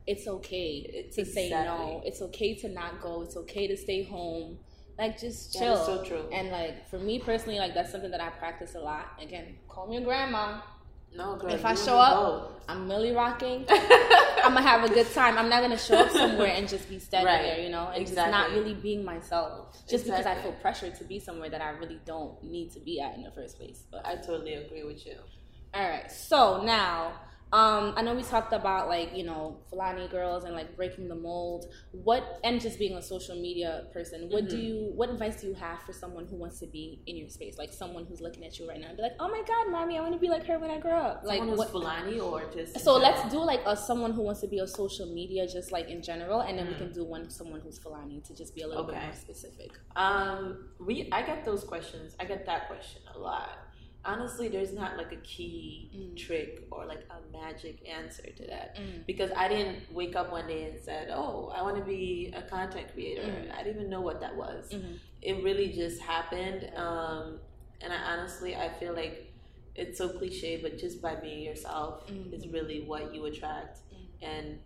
S1: it's okay to exactly. say no. It's okay to not go. It's okay to stay home. Like, just chill.
S2: That is so true.
S1: And, like, for me personally, like, that's something that I practice a lot. Again, call me a grandma.
S2: No, girl.
S1: If I show up, both. I'm Millie rocking. I'm going to have a good time. I'm not going to show up somewhere and just be standing right. there, you know, and exactly. just not really being myself. Just exactly. because I feel pressured to be somewhere that I really don't need to be at in the first place. But
S2: I totally agree with you.
S1: All right. So, now... Um, I know we talked about, like, you know, Fulani girls and, like, breaking the mold. What, and just being a social media person, what mm-hmm. do you, what advice do you have for someone who wants to be in your space? Like, someone who's looking at you right now and be like, oh my God, mommy, I want to be like her when I grow up. Like,
S2: someone who's
S1: what,
S2: Fulani or just...
S1: So let's do, like, a someone who wants to be a social media, just, like, in general, and then mm-hmm. we can do one, someone who's Fulani to just be a little okay. bit more specific.
S2: Um, we, I get those questions. I get that question a lot. Honestly, there's not like a key mm. trick or like a magic answer to that mm. because I didn't wake up one day and said, oh, I want to be a content creator. Mm. I didn't even know what that was. Mm-hmm. It really just happened. Um, and I honestly, I feel like it's so cliche, but just by being yourself mm-hmm. is really what you attract. Mm-hmm. And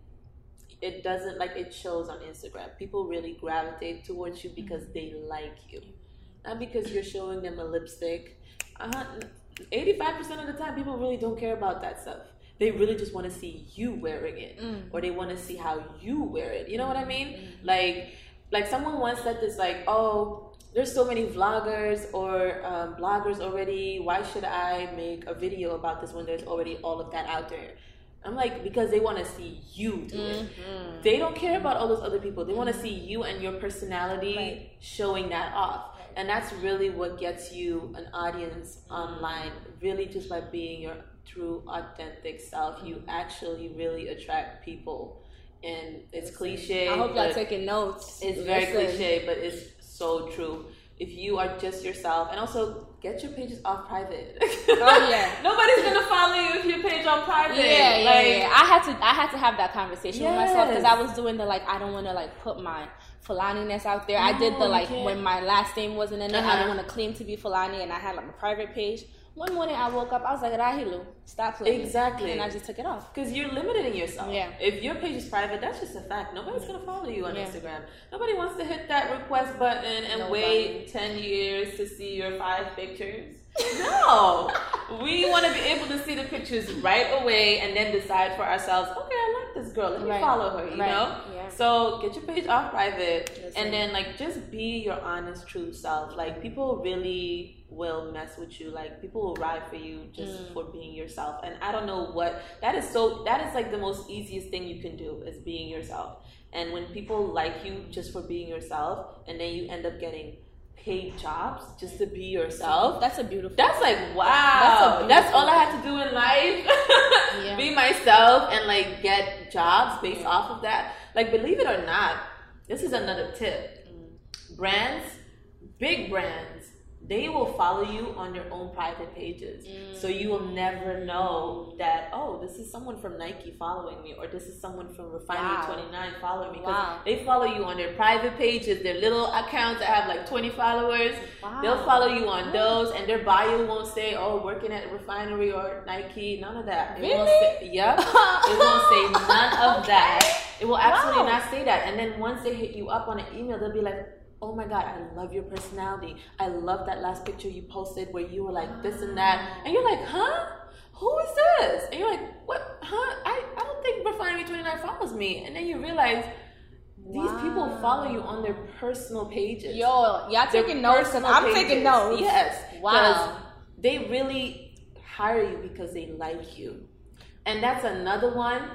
S2: it doesn't, like, it shows on Instagram. People really gravitate towards you because mm-hmm. they like you. Not because you're showing them a lipstick. Uh, eighty-five percent of the time, people really don't care about that stuff. They really just want to see you wearing it, mm. or they want to see how you wear it. You know what I mean? Mm-hmm. Like, like someone once said this, like, oh, there's so many vloggers or um, bloggers already. Why should I make a video about this when there's already all of that out there? I'm like, because they want to see you do it. Mm-hmm. They don't care about all those other people. They want to see you and your personality right. showing that off. And that's really what gets you an audience online, really just by being your true, authentic self. You actually really attract people. And it's cliche.
S1: I hope y'all taking notes.
S2: It's very cliche, but it's so true. If you are just yourself, and also get your pages off private.
S1: Oh yeah,
S2: nobody's gonna follow you if your page on private.
S1: Yeah, yeah, like, yeah. I had to, I had to have that conversation yes. with myself because I was doing the like, I don't want to like put my Fulani-ness out there. No, I did the like when my last name wasn't in it. Uh-huh. I don't want to claim to be Fulani, and I had like a private page. One morning I woke up, I was like, Rahilu, stop playing.
S2: Exactly.
S1: And I just took it off.
S2: Because you're limiting yourself.
S1: Yeah.
S2: If your page is private, that's just a fact. Nobody's going to follow you on yeah. Instagram. Nobody wants to hit that request button and Nobody. wait ten years to see your five pictures. No. We want to be able to see the pictures right away and then decide for ourselves, okay, I like this girl. Let me right. follow her, you right. know? Yeah. So get your page off private Listen. and then like just be your honest, true self. Like people really will mess with you. Like people will ride for you just mm. for being yourself. And I don't know what that is. So that is like the most easiest thing you can do is being yourself. And when people like you just for being yourself, and then you end up getting paid jobs just to be yourself,
S1: that's a beautiful
S2: that's like wow that's, that's all I had to do in life. Yeah. Be myself and like get jobs based yeah. off of that. Like, believe it or not, this is another tip. mm. Brands, big brands, they will follow you on their own private pages. Mm. So you will never know that, oh, this is someone from Nike following me, or this is someone from Refinery wow. twenty-nine following me. Because wow. they follow you on their private pages, their little accounts that have like twenty followers. Wow. They'll follow you on those, and their bio won't say, oh, working at Refinery or Nike. None of that. It
S1: really?
S2: won't say, yep. It won't say none of okay. that. It will absolutely wow. not say that. And then once they hit you up on an email, they'll be like, oh my God, I love your personality. I love that last picture you posted where you were like this and that. And you're like, huh? Who is this? And you're like, what? Huh? I, I don't think Refinery twenty-nine follows me. And then you realize these wow. people follow you on their personal pages.
S1: Yo, y'all taking notes because I'm pages. taking notes.
S2: Yes.
S1: Wow.
S2: They really hire you because they like you. And that's another one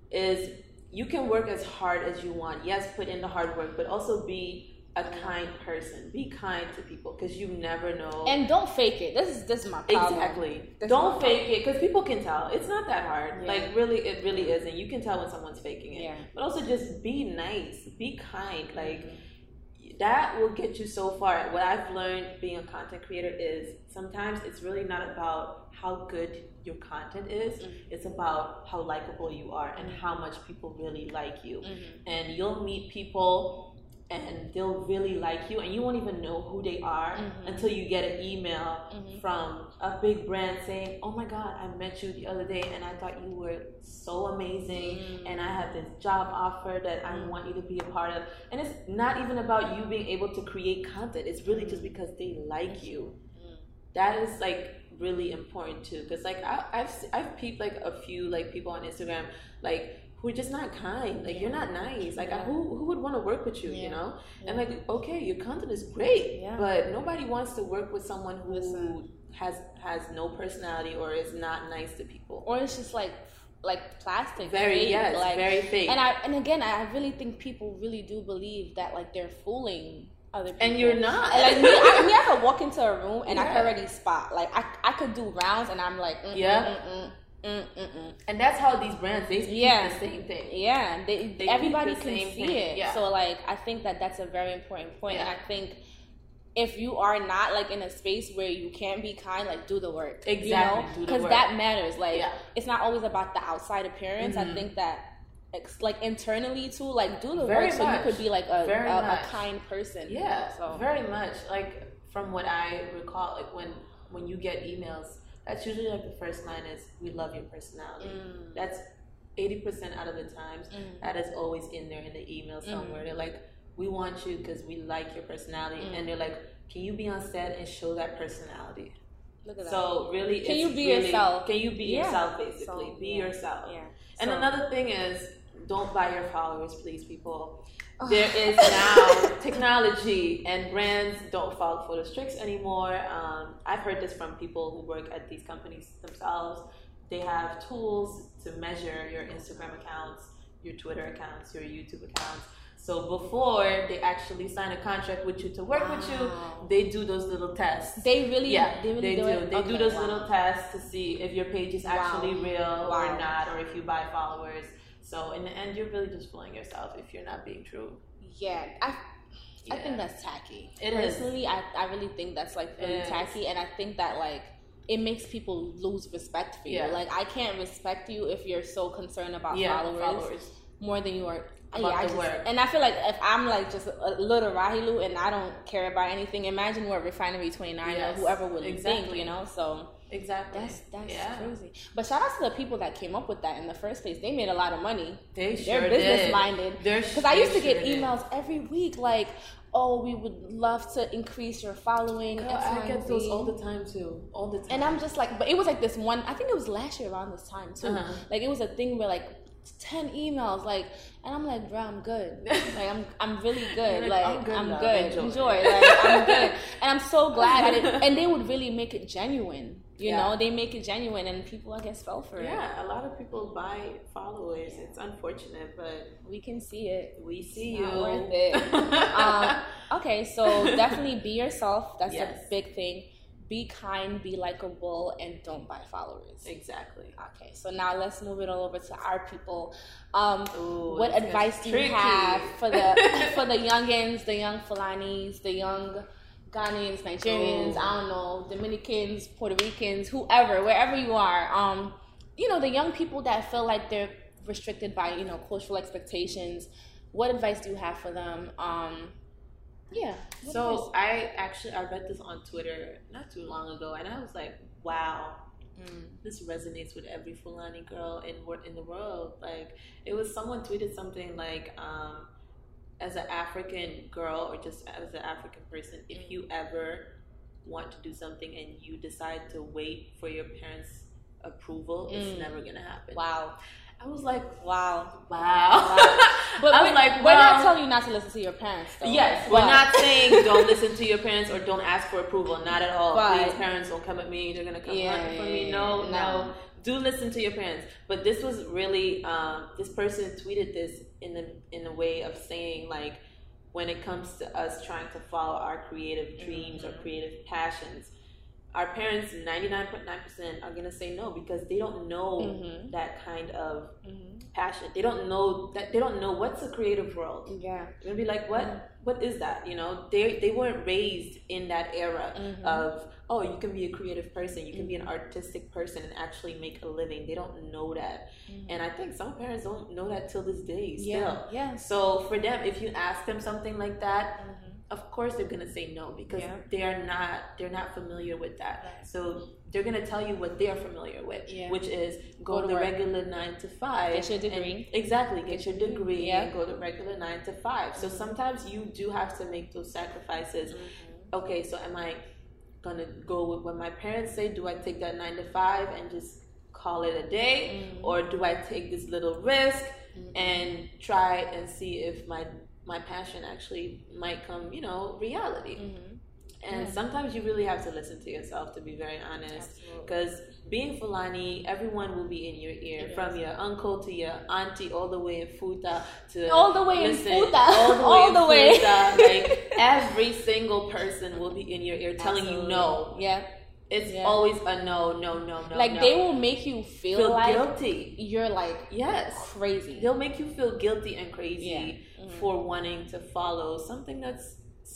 S2: is you can work as hard as you want. Yes, put in the hard work, but also be a kind person. Be kind to people because you never know.
S1: And don't fake it. This is this is my problem.
S2: Exactly. This don't fake it because people can tell. It's not that hard. Yeah. Like really, it really isn't. You can tell when someone's faking it.
S1: Yeah.
S2: But also just be nice. Be kind. Like mm-hmm. that will get you so far. What I've learned being a content creator is sometimes it's really not about how good your content is. Mm-hmm. It's about how likable you are and mm-hmm. how much people really like you. Mm-hmm. And you'll meet people and they'll really like you, and you won't even know who they are mm-hmm. until you get an email mm-hmm. from a big brand saying, oh my God, I met you the other day and I thought you were so amazing mm-hmm. and I have this job offer that I want you to be a part of. And it's not even about you being able to create content. It's really just because they like you. Mm-hmm. That is like really important too, because like I, I've I've peeped like a few like people on Instagram like who are just not kind, like yeah. you're not nice, like yeah. who who would want to work with you, yeah. you know? Yeah. And like, okay, your content is great, yeah. but nobody wants to work with someone who Listen. has has no personality or is not nice to people,
S1: or it's just like like plastic,
S2: very fake, yes, like, very fake.
S1: And I and again, I really think people really do believe that like they're fooling other people,
S2: and you're not.
S1: And like me, I, me, I could walk into a room and yeah. I could already spot, like I I could do rounds and I'm like, mm-mm, yeah. Mm-mm.
S2: Mm-mm. And that's how these brands, they speak yeah. the same thing.
S1: Yeah, they, they everybody the can see thing. it. Yeah. So like, I think that that's a very important point. Yeah. And I think if you are not like in a space where you can be kind, like do the work.
S2: Exactly.
S1: You know? Because that matters. Like yeah. it's not always about the outside appearance. Mm-hmm. I think that it's like internally too, like do the very work much. So you could be like a, a, a kind person.
S2: Yeah, so. very much. Like from what I recall, like when when you get emails, that's usually like the first line is, we love your personality. Mm. That's eighty percent out of the times. Mm. That is always in there in the email somewhere. Mm. They're like, we want you because we like your personality. Mm. And they're like, can you be on set and show that personality?
S1: Look at
S2: so
S1: that.
S2: really,
S1: can
S2: it's
S1: you be
S2: really,
S1: yourself?
S2: Can you be yeah. yourself, basically? So, be yeah. yourself. Yeah. And so, another thing is, don't buy your followers, please, people. There is now technology, and brands don't follow photo tricks anymore. Um, I've heard this from people who work at these companies themselves. They have tools to measure your Instagram accounts, your Twitter accounts, your YouTube accounts. So before they actually sign a contract with you to work wow. with you, they do those little tests.
S1: They really,
S2: yeah,
S1: they, really
S2: they
S1: do.
S2: do.
S1: It?
S2: They
S1: okay,
S2: do those
S1: wow.
S2: little tests to see if your page is actually wow. real wow. or not, or if you buy followers. So in the end, you're really just fooling yourself if you're not being true.
S1: Yeah, I, yeah. I think that's tacky.
S2: It
S1: Personally,
S2: is.
S1: I, I really think that's like really tacky, and I think that like it makes people lose respect for you. Yeah. Like I can't respect you if you're so concerned about yeah, followers, followers more than you are.
S2: About
S1: yeah, I
S2: the
S1: just,
S2: work.
S1: And I feel like if I'm like just a little Rahilu and I don't care about anything, imagine what Refinery twenty-nine yes, or whoever would exactly. think, you know? So
S2: exactly,
S1: that's that's
S2: yeah.
S1: crazy. But shout out to the people that came up with that in the first place. They made a lot of money.
S2: They
S1: They're
S2: sure
S1: business
S2: did.
S1: minded. Because I used to get sure emails did. every week like, oh, we would love to increase your following.
S2: Girl, I get those all the time too, all the time.
S1: And I'm just like, but it was like this one. I think it was last year around this time too. Uh-huh. Like it was a thing where like. ten emails, like, and I'm like, bro, I'm good. Like, I'm, I'm really good. Like, like, I'm good. I'm good. Enjoy. Enjoy. Like, I'm good. And I'm so glad I didn't. And they would really make it genuine. You yeah. know, they make it genuine, and people, I guess, fell for
S2: yeah,
S1: it.
S2: Yeah, a lot of people buy followers. It's unfortunate, but
S1: we can see it.
S2: We see
S1: it's
S2: you.
S1: Not worth it. um, okay, so definitely be yourself. That's yes. a big thing. Be kind, be likable, and don't buy followers.
S2: Exactly.
S1: Okay, so now let's move it all over to our people. Um,
S2: Ooh,
S1: what advice do you have for the for the youngins, the young Fulanis, the young Ghanaians, Nigerians, Ooh. I don't know, Dominicans, Puerto Ricans, whoever, wherever you are. Um, you know, the young people that feel like they're restricted by, you know, cultural expectations. What advice do you have for them? Um, Yeah.
S2: So I actually I read this on Twitter not too long ago, and I was like, wow, mm. this resonates with every Fulani girl in in the world. Like, it was someone tweeted something like, um, as an African girl or just as an African person, if you ever want to do something and you decide to wait for your parents' approval, mm. it's never gonna happen.
S1: Wow.
S2: I was like,
S1: wow,
S2: wow. wow.
S1: But
S2: I
S1: was
S2: we're, like,
S1: we're
S2: well,
S1: not telling you not to listen to your parents, though.
S2: Yes,
S1: but.
S2: we're not saying don't listen to your parents or don't ask for approval. Not at all.
S1: But,
S2: Please, parents, don't come at me. They're gonna come
S1: yeah,
S2: running for me. No,
S1: no,
S2: no. Do listen to your parents. But this was really, um, this person tweeted this in the in a way of saying, like, when it comes to us trying to follow our creative dreams mm-hmm. or creative passions, our parents, ninety-nine point nine percent, are going to say no because they don't know mm-hmm. that kind of mm-hmm. passion. They don't know that. They don't know what's a creative world.
S1: Yeah.
S2: They're going to be like, what? Mm-hmm. What is that? You know, they they weren't raised in that era mm-hmm. of, oh, you can be a creative person. You can mm-hmm. be an artistic person and actually make a living. They don't know that. Mm-hmm. And I think some parents don't know that till this day still.
S1: Yeah. yeah.
S2: So for them, if you ask them something like that, mm-hmm. of course they're gonna say no because yeah. they're not they're not familiar with that. Right. So they're gonna tell you what they're familiar with, yeah. which is go, go to the work. regular nine to five.
S1: Get your degree.
S2: And, exactly, get, get your degree yeah. and go to regular nine to five. So mm-hmm. sometimes you do have to make those sacrifices. Mm-hmm. Okay, so am I gonna go with what my parents say? Do I take that nine to five and just call it a day, mm-hmm. or do I take this little risk mm-hmm. and try and see if my my passion actually might come, you know, reality. Mm-hmm. And yeah. sometimes you really have to listen to yourself, to be very honest. Because being Fulani, everyone will be in your ear. It from is. your uncle to your auntie, all the way in Futa to...
S1: All the way listen, in Futa.
S2: All the way
S1: all
S2: in
S1: the way.
S2: Futa. Like, every single person will be in your ear telling Absolutely. you no.
S1: Yeah.
S2: It's
S1: yeah.
S2: always a no, no, no, no.
S1: Like
S2: no.
S1: they will make you feel,
S2: feel
S1: like
S2: guilty.
S1: You're like
S2: yes,
S1: crazy.
S2: They'll make you feel guilty and crazy
S1: yeah. mm-hmm.
S2: for wanting to follow something that's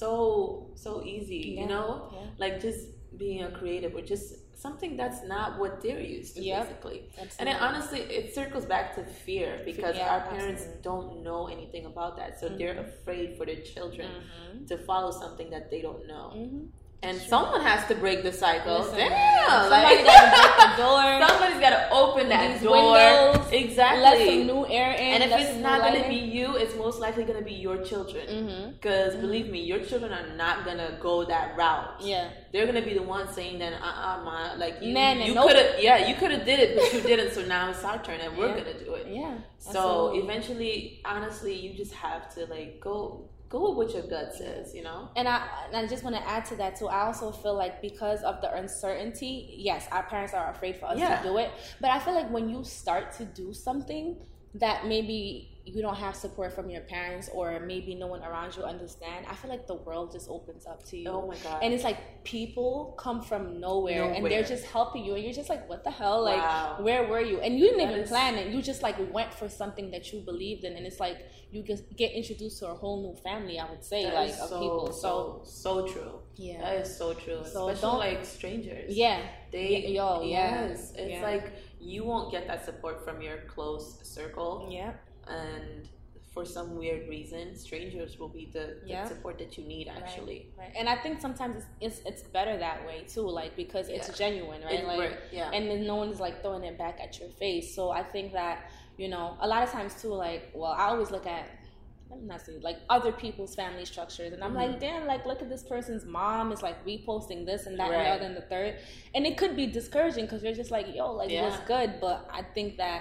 S2: so so easy.
S1: Yeah.
S2: You know,
S1: yeah.
S2: like just being a creative or just something that's not what they're used to, yep. basically. Absolutely. And then honestly, it circles back to fear because yeah, our parents absolutely. don't know anything about that, so mm-hmm. they're afraid for their children mm-hmm. to follow something that they don't know. Mm-hmm. And sure. someone has to break the cycle. Listen, Damn,
S1: somebody
S2: like,
S1: gotta break the door.
S2: Somebody's gotta open that
S1: These
S2: door.
S1: Windows,
S2: exactly.
S1: Let some new air in.
S2: And if it's not gonna in. be you, it's most likely gonna be your children. Because mm-hmm. believe me, your children are not gonna go that route.
S1: Yeah,
S2: they're gonna be the ones saying that, uh, uh, ma, like you,
S1: nah, nah,
S2: you
S1: nope.
S2: could have, yeah, you could have did it, but you didn't. So now it's our turn, and we're
S1: yeah.
S2: gonna do it.
S1: Yeah.
S2: So
S1: absolutely.
S2: eventually, honestly, you just have to like go. Go with what your gut says, you know?
S1: And I, and I just want to add to that, too. I also feel like because of the uncertainty, yes, our parents are afraid for us
S2: yeah.
S1: to do it. But I feel like when you start to do something that maybe you don't have support from your parents or maybe no one around you understand, I feel like the world just opens up to you.
S2: Oh, my God.
S1: And it's like people come from nowhere, nowhere. and they're just helping you. And you're just like, what the hell? Like,
S2: wow.
S1: where were you? And you didn't
S2: that
S1: even
S2: is...
S1: plan it. You just like went for something that you believed in. And it's like you just get introduced to a whole new family, I would say,
S2: that
S1: like,
S2: of
S1: so,
S2: people.
S1: So,
S2: so, so true.
S1: Yeah.
S2: That is so true.
S1: So
S2: Especially
S1: don't,
S2: like strangers.
S1: Yeah.
S2: They,
S1: Yo, yeah.
S2: Yes. It's
S1: yeah.
S2: like you won't get that support from your close circle.
S1: Yeah.
S2: And for some weird reason, strangers will be the, the yeah. support that you need, actually.
S1: Right, right. And I think sometimes it's, it's it's better that way too, like because it's yeah. genuine, right?
S2: It's
S1: like,
S2: right. yeah.
S1: And then no one's like throwing it back at your face. So I think that, you know, a lot of times too, like, well, I always look at, I'm not saying like other people's family structures, and I'm mm-hmm. like, damn, like look at this person's mom is like reposting this and that right. and the other and the third, and it could be discouraging because you're just like, yo, like yeah. what's good, but I think that.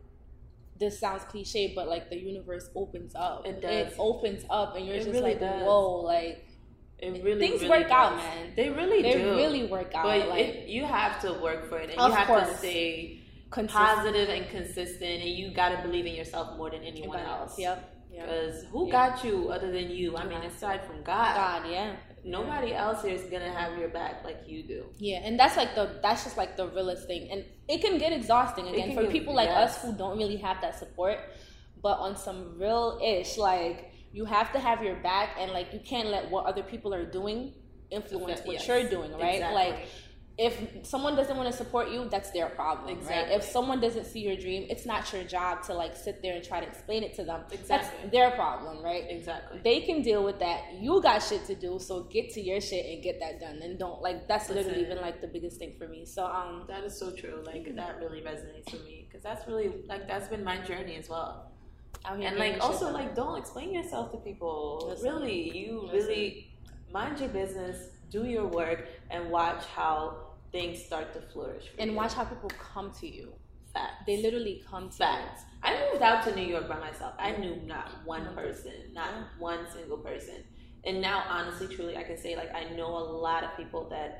S1: This sounds cliche, but like the universe opens up.
S2: It does.
S1: It opens up, and you're
S2: it
S1: just
S2: really
S1: like,
S2: does.
S1: whoa, like
S2: it really
S1: things
S2: really
S1: work
S2: does.
S1: out, man.
S2: They really
S1: they
S2: do.
S1: They really work out.
S2: But
S1: like
S2: it, you have to work for it, and
S1: of
S2: you have
S1: course.
S2: to stay
S1: consistent.
S2: positive and consistent, and you got to believe in yourself more than anyone
S1: Anybody
S2: else.
S1: Yep.
S2: Because
S1: yep.
S2: who
S1: yep.
S2: got you other than you? I mean, aside from God.
S1: God, yeah.
S2: Nobody
S1: yeah.
S2: else here is gonna have your back like you do.
S1: Yeah, and that's like the that's just like the realest thing, and it can get exhausting again for
S2: get,
S1: people like
S2: yes.
S1: us who don't really have that support. But on some real ish, like you have to have your back, and like you can't let what other people are doing influence what
S2: yes.
S1: you're doing, right?
S2: Exactly.
S1: Like if someone doesn't want to support you, that's their problem,
S2: exactly.
S1: right? If someone doesn't see your dream, it's not your job to like sit there and try to explain it to them.
S2: Exactly.
S1: That's their problem, right?
S2: Exactly.
S1: They can deal with that. You got shit to do, so get to your shit and get that done. And don't like that's Listen, literally been like the biggest thing for me. So um,
S2: that is so true. Like that really resonates with me because that's really like that's been my journey as well. And like also like don't explain yourself to people. Listen. Really, you Listen. really mind your business, do your work, and watch how things start to flourish for
S1: and
S2: you.
S1: Watch how people come to you.
S2: Facts.
S1: They literally come to
S2: Facts.
S1: you.
S2: I moved out to New York by myself. I knew not one person, not yeah. one single person. And now, honestly, truly, I can say like I know a lot of people that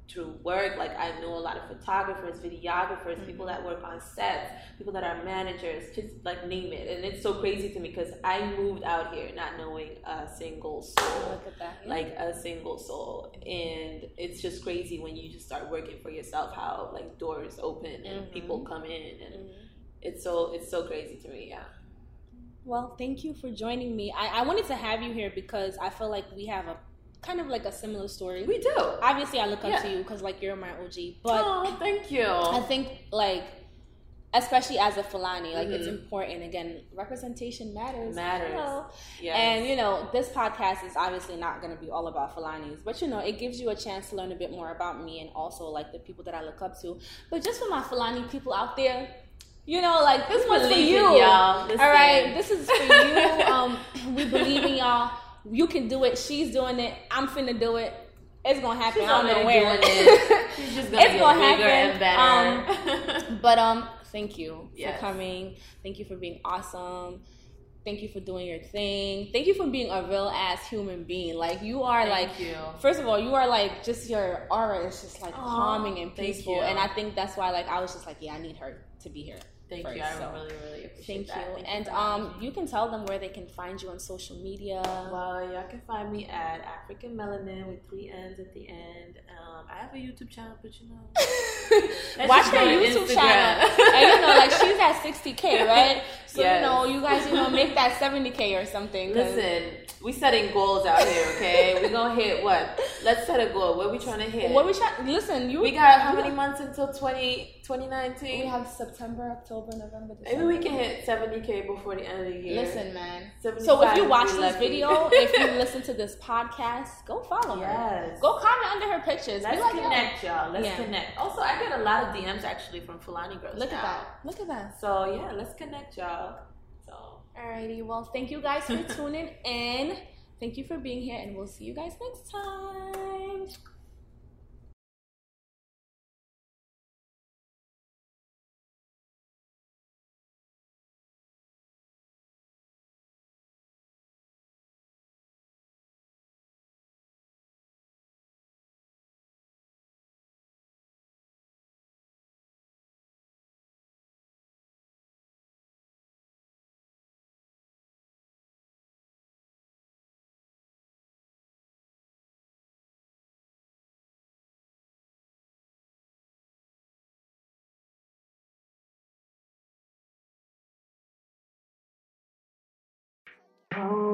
S2: through work. Like I know a lot of photographers, videographers, mm-hmm. people that work on sets, people that are managers, just like name it. And it's so crazy to me because I moved out here not knowing a single soul.
S1: Look at that. Yeah.
S2: Like a single soul. And it's just crazy when you just start working for yourself, how like doors open and mm-hmm. people come in, and mm-hmm. it's so it's so crazy to me. Yeah.
S1: Well, thank you for joining me. I, I wanted to have you here because I feel like we have a kind of like a similar story.
S2: We do.
S1: Obviously, I look up yeah. to you because like you're my O G. But
S2: oh, thank you.
S1: I think like, especially as a Fulani, like mm-hmm. it's important. Again, representation matters.
S2: Matters. You know? Yes.
S1: And you know, this podcast is obviously not going to be all about Fulanis, but you know, it gives you a chance to learn a bit more about me and also like the people that I look up to. But just for my Fulani people out there, you know, like this one's for you,
S2: y'all. Listen.
S1: All right, this is for you. Um, we believe in y'all. You can do it. She's doing it. I'm finna do it. It's gonna happen.
S2: She's
S1: I don't know where.
S2: It. She's just gonna
S1: it's
S2: get
S1: gonna
S2: bigger
S1: happen.
S2: and better.
S1: Um, but um, thank you
S2: yes.
S1: for coming. Thank you for being awesome. Thank you for doing your thing. Thank you for being a real ass human being. Like you are
S2: thank
S1: like
S2: you.
S1: First of all, you are like just your aura is just like Aww, calming and peaceful. And I think that's why like I was just like, yeah, I need her to be here.
S2: Thank
S1: first,
S2: you. I
S1: so.
S2: really, really appreciate
S1: Thank
S2: that.
S1: you.
S2: Thank
S1: and
S2: you
S1: um, you can tell them where they can find you on social media.
S2: Well, y'all can find me at African Melanin with three N's at the end. Um, I have a YouTube channel, but you know,
S1: watch her YouTube Instagram. Channel. And you know, like she's at sixty K, right? So
S2: yes.
S1: you know, you guys, you know, make that seventy K or something.
S2: Listen, we setting goals out here, okay? We gonna hit what? Let's set a goal. What are we trying to hit?
S1: What we trying? Listen, you.
S2: We got how many months until twenty, twenty nineteen?
S1: We have September, October, November, December.
S2: Maybe we can hit seventy K before the end of the year.
S1: Listen, man. So if you watch this video, if you listen to this podcast, go follow
S2: yes.
S1: her. Go comment under her pictures.
S2: Let's
S1: like,
S2: connect, y'all. Let's yeah. connect. Also, I get a lot of D Ms actually from Fulani girls.
S1: Look
S2: now.
S1: at that. Look at that.
S2: So yeah, let's connect, y'all. So
S1: alrighty. Well, thank you guys for tuning in. Thank you for being here, and we'll see you guys next time.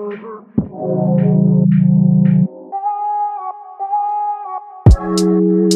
S3: Oh.